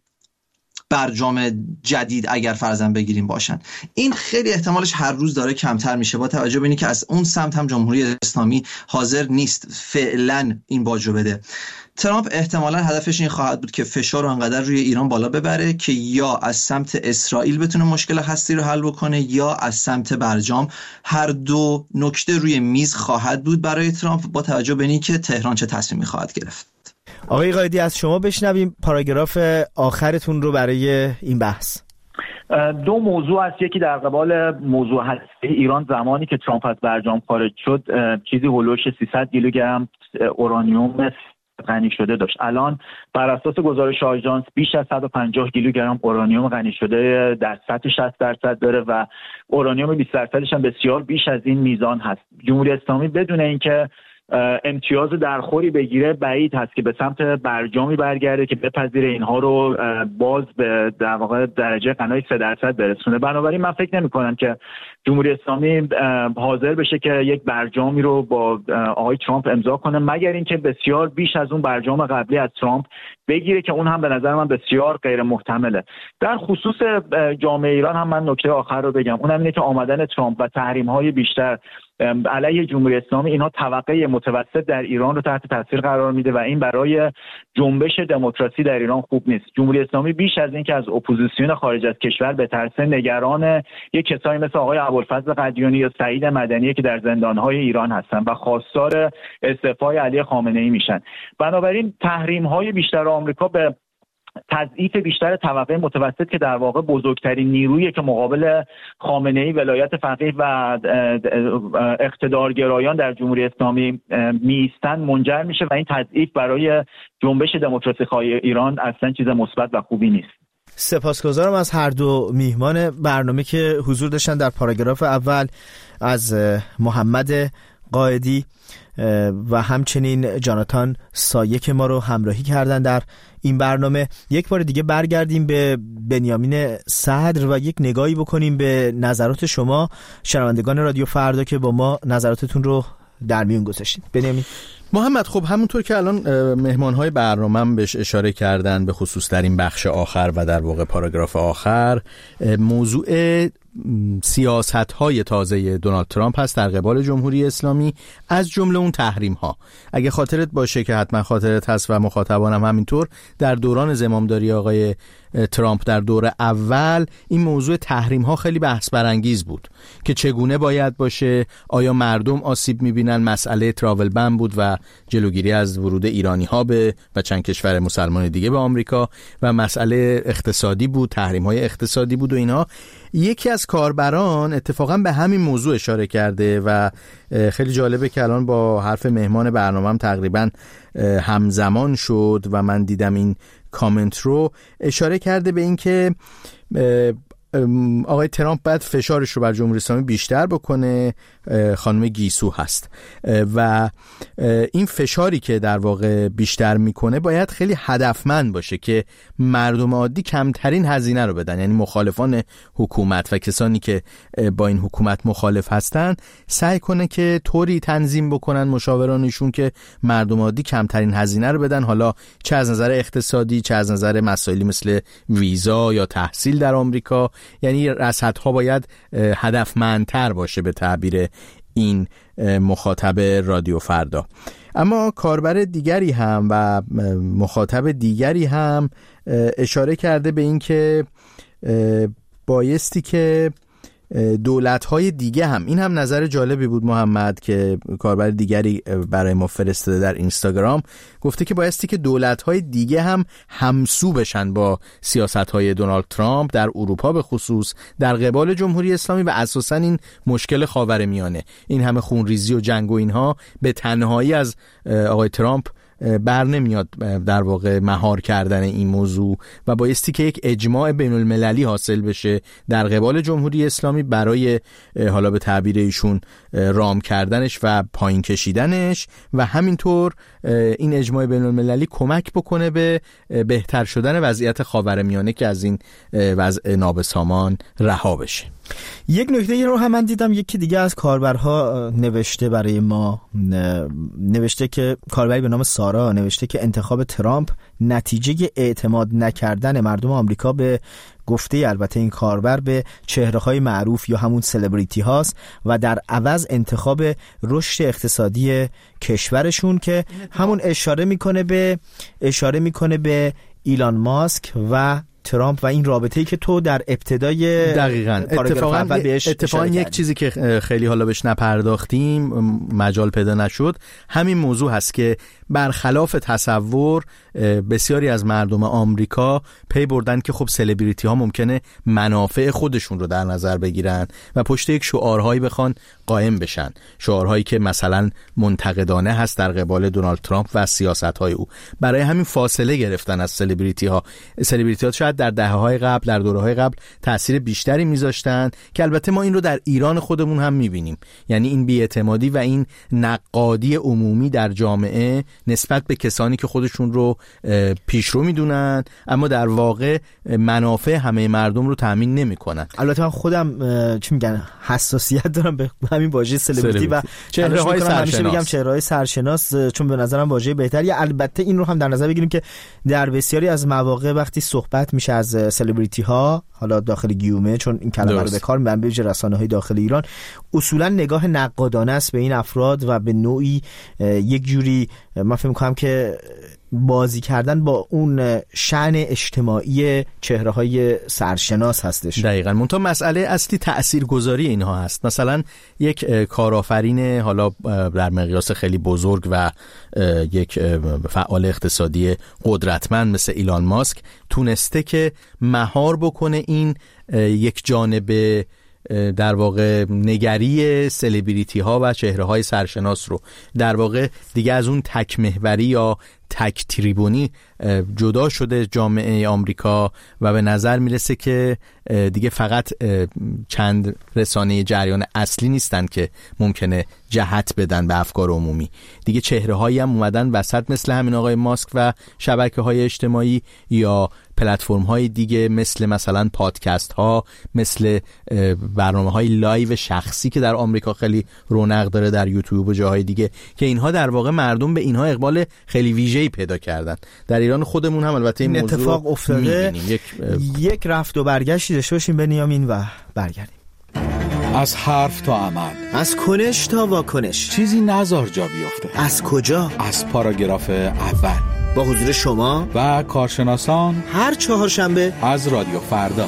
برجام جدید اگر فرضاً بگیریم باشن. این خیلی احتمالش هر روز داره کمتر میشه با توجه به اینکه که از اون سمت هم جمهوری اسلامی حاضر نیست فعلا این باجو بده. ترامپ احتمالاً هدفش این خواهد بود که فشار رو انقدر روی ایران بالا ببره که یا از سمت اسرائیل بتونه مشکل هستی رو حل بکنه یا از سمت برجام. هر دو نکته روی میز خواهد بود برای ترامپ با توجه به اینکه تهران چه تصمیمی خواهد گرفت. آقای قائدی، از شما بشنویم پاراگراف آخرتون رو برای این بحث. دو موضوع است. یکی در قبال موضوع هستی ایران، زمانی که ترامپ از برجام خارج شد چیزی هولوش سیصد کیلوگرم اورانیوم غنی شده داشت. الان بر اساس گزارش آژانس بیش از صد و پنجاه کیلوگرم اورانیوم غنی شده در سطح شصت درصد داره و اورانیوم بیست درصدش هم بسیار بیش از این میزان هست. جمهوری اسلامی بدون اینکه امتیاز درخوری بگیره بعید هست که به سمت برجامی برگرده که بپذیره اینها رو باز به در واقع درجه غنای سه درصد برسونه. بنابراین من فکر نمی‌کنم که جمهوری اسلامی حاضر بشه که یک برجامی رو با آقای ترامپ امضا کنه، مگر اینکه بسیار بیش از اون برجام قبلی از ترامپ بگیره که اون هم به نظر من بسیار غیر محتمله. در خصوص جامعه ایران هم من نکته آخر رو بگم، اونم اینه که آمدن ترامپ و تحریم‌های بیشتر علیه جمهوری اسلامی اینها طبقه متوسط در ایران رو تحت تاثیر قرار میده و این برای جنبش دموکراسی در ایران خوب نیست. جمهوری اسلامی بیش از این که از اپوزیسیون خارج از کشور بترسه، نگران یک کسایی مثل آقای ابوالفضل قدیانی یا سعید مدنی که در زندان‌های ایران هستن و خواستار استعفای علی خامنه‌ای میشن. بنابراین تحریم‌های بیشتر آمریکا به تضعیف بیشتر طبقه متوسط که در واقع بزرگترین نیرویی که مقابل خامنه‌ای ولایت فقیه و اقتدارگرایان در جمهوری اسلامی میستن منجر میشه و این تضعیف برای جنبش دموکراسی خواهی ایران اصلا چیز مثبت و خوبی نیست. سپاسگزارم از هر دو میهمان برنامه که حضور داشتن در پاراگراف اول، از محمد قائدی و همچنین جاناتان سایه که ما رو همراهی کردن در این برنامه. یک بار دیگه برگردیم به بنیامین صدر و یک نگاهی بکنیم به نظرات شما شنوندگان رادیو فردا که با ما نظراتتون رو در میون گذاشتید. بنیامین. محمد، خب همونطور که الان مهمانهای برنامه هم بهش اشاره کردن، به خصوص در این بخش آخر و در واقع پاراگراف آخر، موضوع سیاست‌های تازه دونالد ترامپ هست در قبال جمهوری اسلامی، از جمله اون تحریم‌ها. اگه خاطرت باشه که حتما خاطرت هست و مخاطبانم همینطور، در دوران زمامداری آقای ترامپ در دور اول این موضوع تحریم‌ها خیلی بحث برانگیز بود که چگونه باید باشه، آیا مردم آسیب می‌بینن، مسئله تراول بن بود و جلوگیری از ورود ایرانی‌ها به و چند کشور مسلمان دیگه به آمریکا، و مسئله اقتصادی بود، تحریم‌های اقتصادی بود و اینها. یکی از کاربران اتفاقا به همین موضوع اشاره کرده و خیلی جالبه که الان با حرف مهمان برنامه‌ام تقریبا همزمان شد و من دیدم این کامنت رو. اشاره کرده به این که آقای ترامپ باید فشارش رو بر جمهوری اسلامی بیشتر بکنه خانم گیسو هست و این فشاری که در واقع بیشتر میکنه باید خیلی هدفمند باشه که مردم عادی کمترین هزینه رو بدن، یعنی مخالفان حکومت و کسانی که با این حکومت مخالف هستن سعی کنه که طوری تنظیم بکنن مشاورانشون که مردم عادی کمترین هزینه رو بدن، حالا چه از نظر اقتصادی چه از نظر مسائلی مثل ویزا یا تحصیل در آمریکا. یعنی رصدها باید هدفمندتر باشه به تعبیر این مخاطب رادیو فردا. اما کاربر دیگری هم و مخاطب دیگری هم اشاره کرده به این که بایستی که دولت‌های دیگه هم، این هم نظر جالبی بود محمد که کاربر دیگری برای ما فرستاده در اینستاگرام، گفته که بایستی که دولت‌های دیگه هم همسو بشن با سیاست‌های دونالد ترامپ در اروپا به خصوص در قبال جمهوری اسلامی و اساساً این مشکل خاورمیانه، این همه خونریزی و جنگ و اینها به تنهایی از آقای ترامپ بر نمیاد در واقع مهار کردن این موضوع و بایستی که یک اجماع بین المللی حاصل بشه در قبال جمهوری اسلامی برای حالا به تعبیر ایشون رام کردنش و پایین کشیدنش و همینطور این اجماع بین المللی کمک بکنه به بهتر شدن وضعیت خاورمیانه که از این وضع نابسامان رها بشه. یک نکته رو هم من دیدم یکی دیگه از کاربرها نوشته برای ما، نوشته که کاربری به نام سارا نوشته که انتخاب ترامپ نتیجه اعتماد نکردن مردم آمریکا به گفته البته این کاربر به چهره‌های معروف یا همون سلبریتی هاست و در عوض انتخاب رشد اقتصادی کشورشون که همون اشاره میکنه به اشاره میکنه به ایلان ماسک و ترامپ و این رابطه‌ای که تو در ابتدای دقیقاً اتفاقاً اتفاقاً یک چیزی که خیلی حالا بهش نپرداختیم، مجال پیدا نشد، همین موضوع هست که برخلاف تصور بسیاری از مردم آمریکا پی بردن که خب سلبریتی ها ممکنه منافع خودشون رو در نظر بگیرن و پشت یک شعارهایی بخوان قائم بشن، شعارهایی که مثلا منتقدانه هست در قبال دونالد ترامپ و سیاست‌های او. برای همین فاصله گرفتن از سلبریتی ها. سلبریتی ها شاید در دهه‌های قبل در دوره‌های قبل تأثیر بیشتری میذاشتن که البته ما این رو در ایران خودمون هم میبینیم، یعنی این بی‌اعتمادی و این نقادی عمومی در جامعه نسبت به کسانی که خودشون رو پیشرو میدونن اما در واقع منافع همه مردم رو تامین نمیکنن. البته من خودم چی میگن حساسیت دارم به همین واژه سلبریتی و چهره‌های سرشناس، میگم چهره‌های سرشناس چون به نظرم واژه بهتری. البته این رو هم در نظر بگیریم که در بسیاری از مواقع وقتی صحبت میشه از سلبریتی ها، حالا داخل گیومه چون این کلمه رو به کار میبرن به ویژه رسانه‌های داخل ایران، اصولا نگاه نقادانه است به این افراد و به نوعی یک جوری من فکر می‌کنم که بازی کردن با اون شأن اجتماعی چهره‌های سرشناس هستش. دقیقاً. منتها مسئله اصلی تاثیرگذاری اینها هست. مثلا یک کارآفرین حالا در مقیاس خیلی بزرگ و یک فعال اقتصادی قدرتمند مثل ایلان ماسک تونسته که مهار بکنه این یک جانب در واقع نگری سلبریتی ها و چهره های سرشناس رو، در واقع دیگه از اون تک محوری یا تک تریبونی جدا شده جامعه آمریکا و به نظر میرسه که دیگه فقط چند رسانه جریان اصلی نیستن که ممکنه جهت بدن به افکار عمومی، دیگه چهره هایی هم اومدن وسط مثل همین آقای ماسک و شبکه های اجتماعی یا پلتفرم های دیگه مثل مثلا پادکست ها، مثل برنامه های لایو شخصی که در آمریکا خیلی رونق داره در یوتیوب و جاهای دیگه، که اینها در واقع مردم به اینها اقبال خیلی ویژه‌ای پیدا کردن. در ایران خودمون هم البته این موضوع اتفاق افتاده. یک یک رفت و برگشتی داشته باشیم بنیامین و برگردیم. از حرف تا عمل، از کنش تا واکنش، چیزی نزار جا بیفته. از کجا؟ از پاراگراف اول با حضور شما و کارشناسان هر چهارشنبه از رادیو فردا.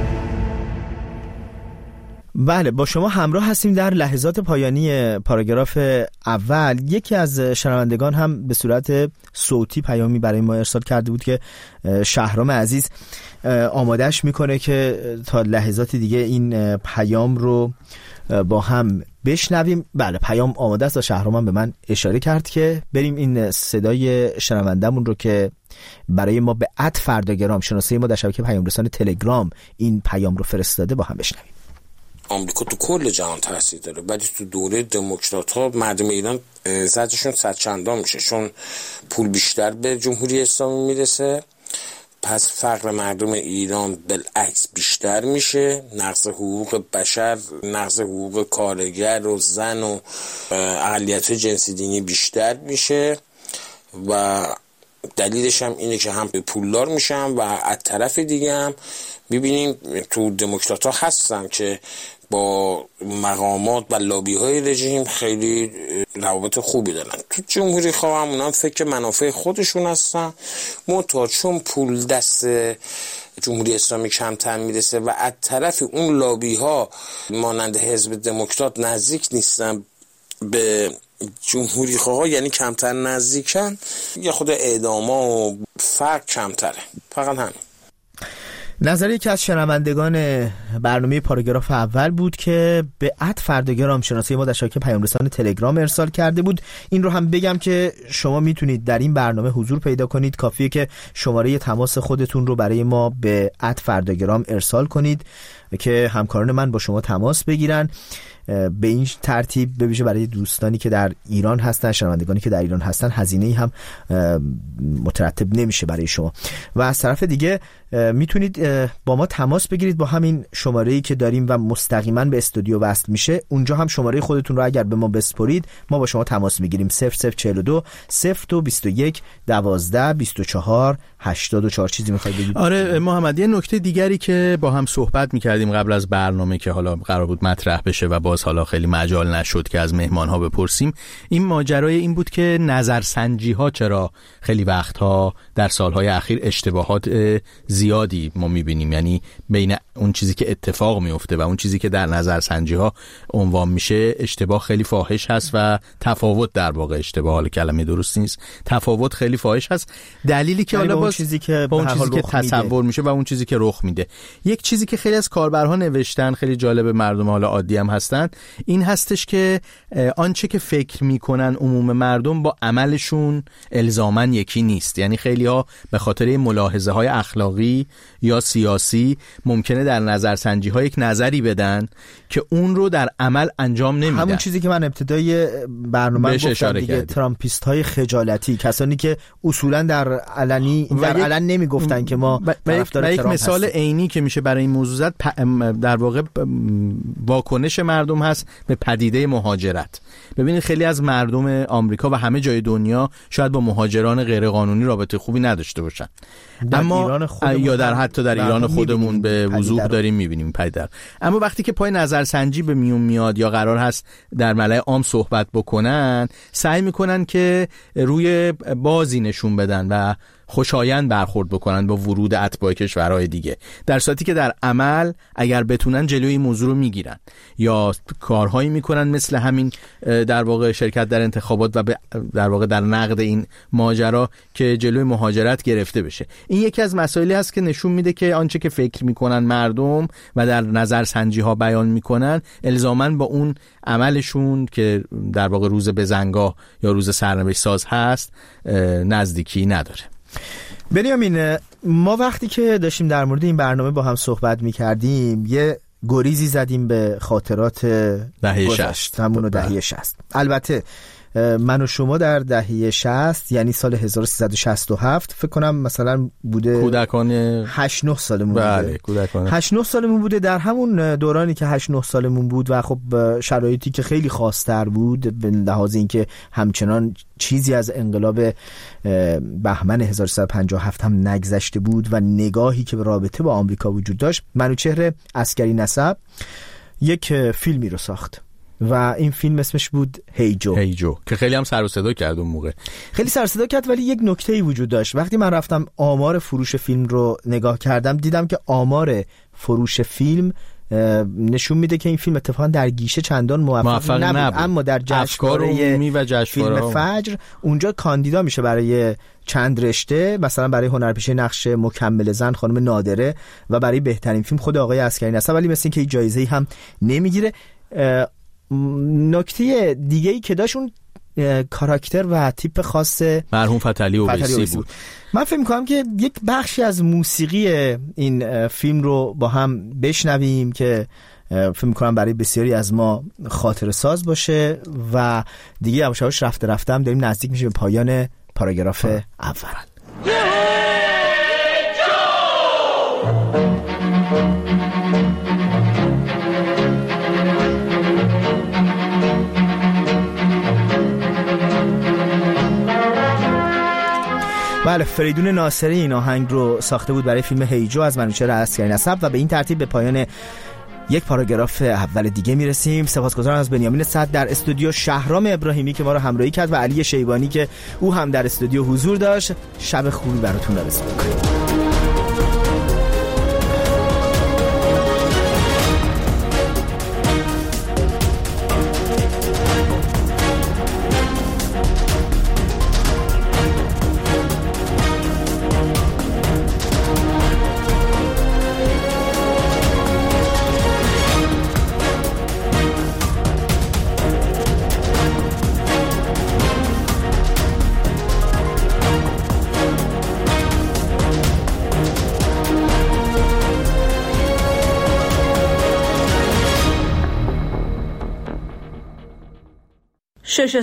بله، با شما همراه هستیم در لحظات پایانی پاراگراف اول. یکی از شنوندگان هم به صورت صوتی پیامی برای ما ارسال کرده بود که شهرام عزیز آمادهش میکنه که تا لحظات دیگه این پیام رو با هم بشنویم. بله، پیام آماده است و شهرام هم به من اشاره کرد که بریم این صدای شنوندمون رو که برای ما به ات فرداگرام شناسه ما در شبکه پیام رسان تلگرام این پیام رو فرستاده با هم بشنویم. آمریکا تو کل جهان تاثیر داره، ولی تو دوره دموکرات ها مردم ایران زدشون صد چندان میشه، چون پول بیشتر به جمهوری اسلامی میرسه، پس فقر مردم ایران بالعکس بیشتر میشه، نقض حقوق بشر، نقض حقوق کارگر و زن و اقلیت جنسی دینی بیشتر میشه و دلیلش هم اینه که هم به پولدار میشن و از طرف دیگه هم میبینیم تو دموکرات ها هستن که با مقامات و لابی های رژیم خیلی روابط خوبی دارن. تو جمهوری خواه همون هم فکر منافع خودشون هستن، منتها چون پول دست جمهوری اسلامی کمتر میرسه و از طرف اون لابی ها مانند حزب دموکرات نزدیک نیستن به جمهوری خواه، یعنی کمتر نزدیکن، یا خود اعداما و فرق کمتره. فقط همین. نظر یکی از شنوندگان برنامه پاراگراف اول بود که به اد فردگرام شناسه ما در شبکه پیام رسان تلگرام ارسال کرده بود. این رو هم بگم که شما میتونید در این برنامه حضور پیدا کنید، کافیه که شماره تماس خودتون رو برای ما به اد فردگرام ارسال کنید که همکاران من با شما تماس بگیرن. به این ترتیب به ویژه برای دوستانی که در ایران هستن، شنوندگانی که در ایران هستن، هزینه‌ای هم مترتب نمیشه برای شما. و از طرف دیگه میتونید با ما تماس بگیرید با همین شماره‌ای که داریم و مستقیما به استودیو وصل میشه. اونجا هم شماره خودتون رو اگر به ما بسپرید ما با شما تماس میگیریم. صفر صفر چهل و دو صفر دو بیست و یک دوازده بیست و چهار هشتاد و چهار. چیزی میخواید بگید؟ آره محمد، یه نکته دیگری که با هم صحبت میکردیم قبل از برنامه که حالا قرار بود مطرح بشه و باز حالا خیلی مجال نشد که از مهمان‌ها بپرسیم، این ماجرای این بود که نظرسنجی‌ها چرا خیلی وقتها در سالهای اخیر اشتباهات زیادی ما می‌بینیم، یعنی بین اون چیزی که اتفاق میفته و اون چیزی که در نظرسنجی‌ها عنوان میشه اشتباه خیلی فاحش هست و تفاوت، در واقع اشتباه، حالا کلمه درست نیست، تفاوت خیلی فاحش هست. دلیلی که حالا با اون چیزی که با اون چیزی که تصور میشه و اون چیزی که رخ میده. یک چیزی که خیلی از کاربرها نوشتن، خیلی جالب، مردم حالا عادی هم هستن، این هستش که آنچه که فکر میکنن عموم مردم با عملشون الزاماً یکی نیست. یعنی خیلی ها به خاطر ملاحظه های اخلاقی یا سیاسی ممکنه در نظرسنجی ها یک نظری بدن که اون رو در عمل انجام نمیدن. همون چیزی که من ابتدای برنامه گفتم دیگه، ترامپیست های خجالتی، کسانی که اصولا در علنی در یک... علن نمیگفتن که ما طرفدار ترامپ. یک مثال عینی که میشه برای این موضوع زد در واقع واکنش مردم هست به پدیده مهاجرت. ببینید خیلی از مردم آمریکا و همه جای دنیا شاید با مهاجران غیرقانونی رابطه خوبی نداشته باشن، اما یا در حتی در ایران خودمون به وضوح داریم میبینیم پدیده. اما وقتی که پای نظرسنجی به میون میاد یا قرار هست در ملأ عام صحبت بکنن، سعی میکنن که روی بازی نشون بدن و خوشایند برخورد بکنن با ورود اتباع کشورهای دیگه، در صورتی که در عمل اگر بتونن جلوی این موضوع رو میگیرن یا کارهایی میکنن مثل همین در واقع شرکت در انتخابات و در واقع در نقد این ماجرا که جلوی مهاجرت گرفته بشه. این یکی از مسائلی هست که نشون میده که آنچه که فکر میکنن مردم و در نظرسنجی ها بیان میکنن الزاماً با اون عملشون که در واقع روز بزنگاه یا روز سرنوشت ساز هست نزدیکی نداره. بنیامین، ما وقتی که داشتیم در مورد این برنامه با هم صحبت می‌کردیم یه گریزی زدیم به خاطرات دهه شصت، همون دهه شصت. البته من و شما در دهه شصت یعنی سال هزار و سیصد و شصت و هفت فکر کنم مثلا بوده کودکان هشت نه سالمون بله، بوده کودکان هشت نه سالمون بوده. در همون دورانی که هشت نه سالمون بود و خب شرایطی که خیلی خاص‌تر بود به لحاظ اینکه همچنان چیزی از انقلاب بهمن هزار و سیصد و پنجاه و هفت هم نگذشته بود و نگاهی که به رابطه با آمریکا وجود داشت، منوچهر عسکری نسب یک فیلمی رو ساخت و این فیلم اسمش بود هی جو. هی جو که خیلی هم سر و صدا کرد اون موقع. خیلی سر و صدا کرد، ولی یک نکته‌ای وجود داشت. وقتی من رفتم آمار فروش فیلم رو نگاه کردم دیدم که آمار فروش فیلم نشون میده که این فیلم اتفاقا در گیشه چندان موفق, موفق نبود. نبود اما در جشنواره و جشنواره فیلم فجر اونجا کاندیدا میشه برای چند رشته، مثلا برای هنرپیشه نقش مکمل زن خانم نادره و برای بهترین فیلم خود آقای عسکری نسب، ولی مثل اینکه هیچ جایزه‌ای هم نمیگیره. نکته دیگه‌ای که داشت اون کاراکتر و تیپ خاص مرحوم فتحعلی اویسی بود. من فکر می‌کنم که یک بخشی از موسیقی این فیلم رو با هم بشنویم که فکر می‌کنم برای بسیاری از ما خاطره ساز باشه و دیگه یواش یواش رفته رفته هم داریم نزدیک میشه به پایان پاراگراف اول. بله، فریدون ناصری این آهنگ رو ساخته بود برای فیلم هیجو از منوچهر عسکری نسب و به این ترتیب به پایان یک پاراگراف اول دیگه میرسیم. سپاسگزارم از بنیامین صدر در استودیو، شهرام ابراهیمی که ما رو همراهی کرد و علی شیبانی که او هم در استودیو حضور داشت. شب خوبی براتون آرزو می‌کنم.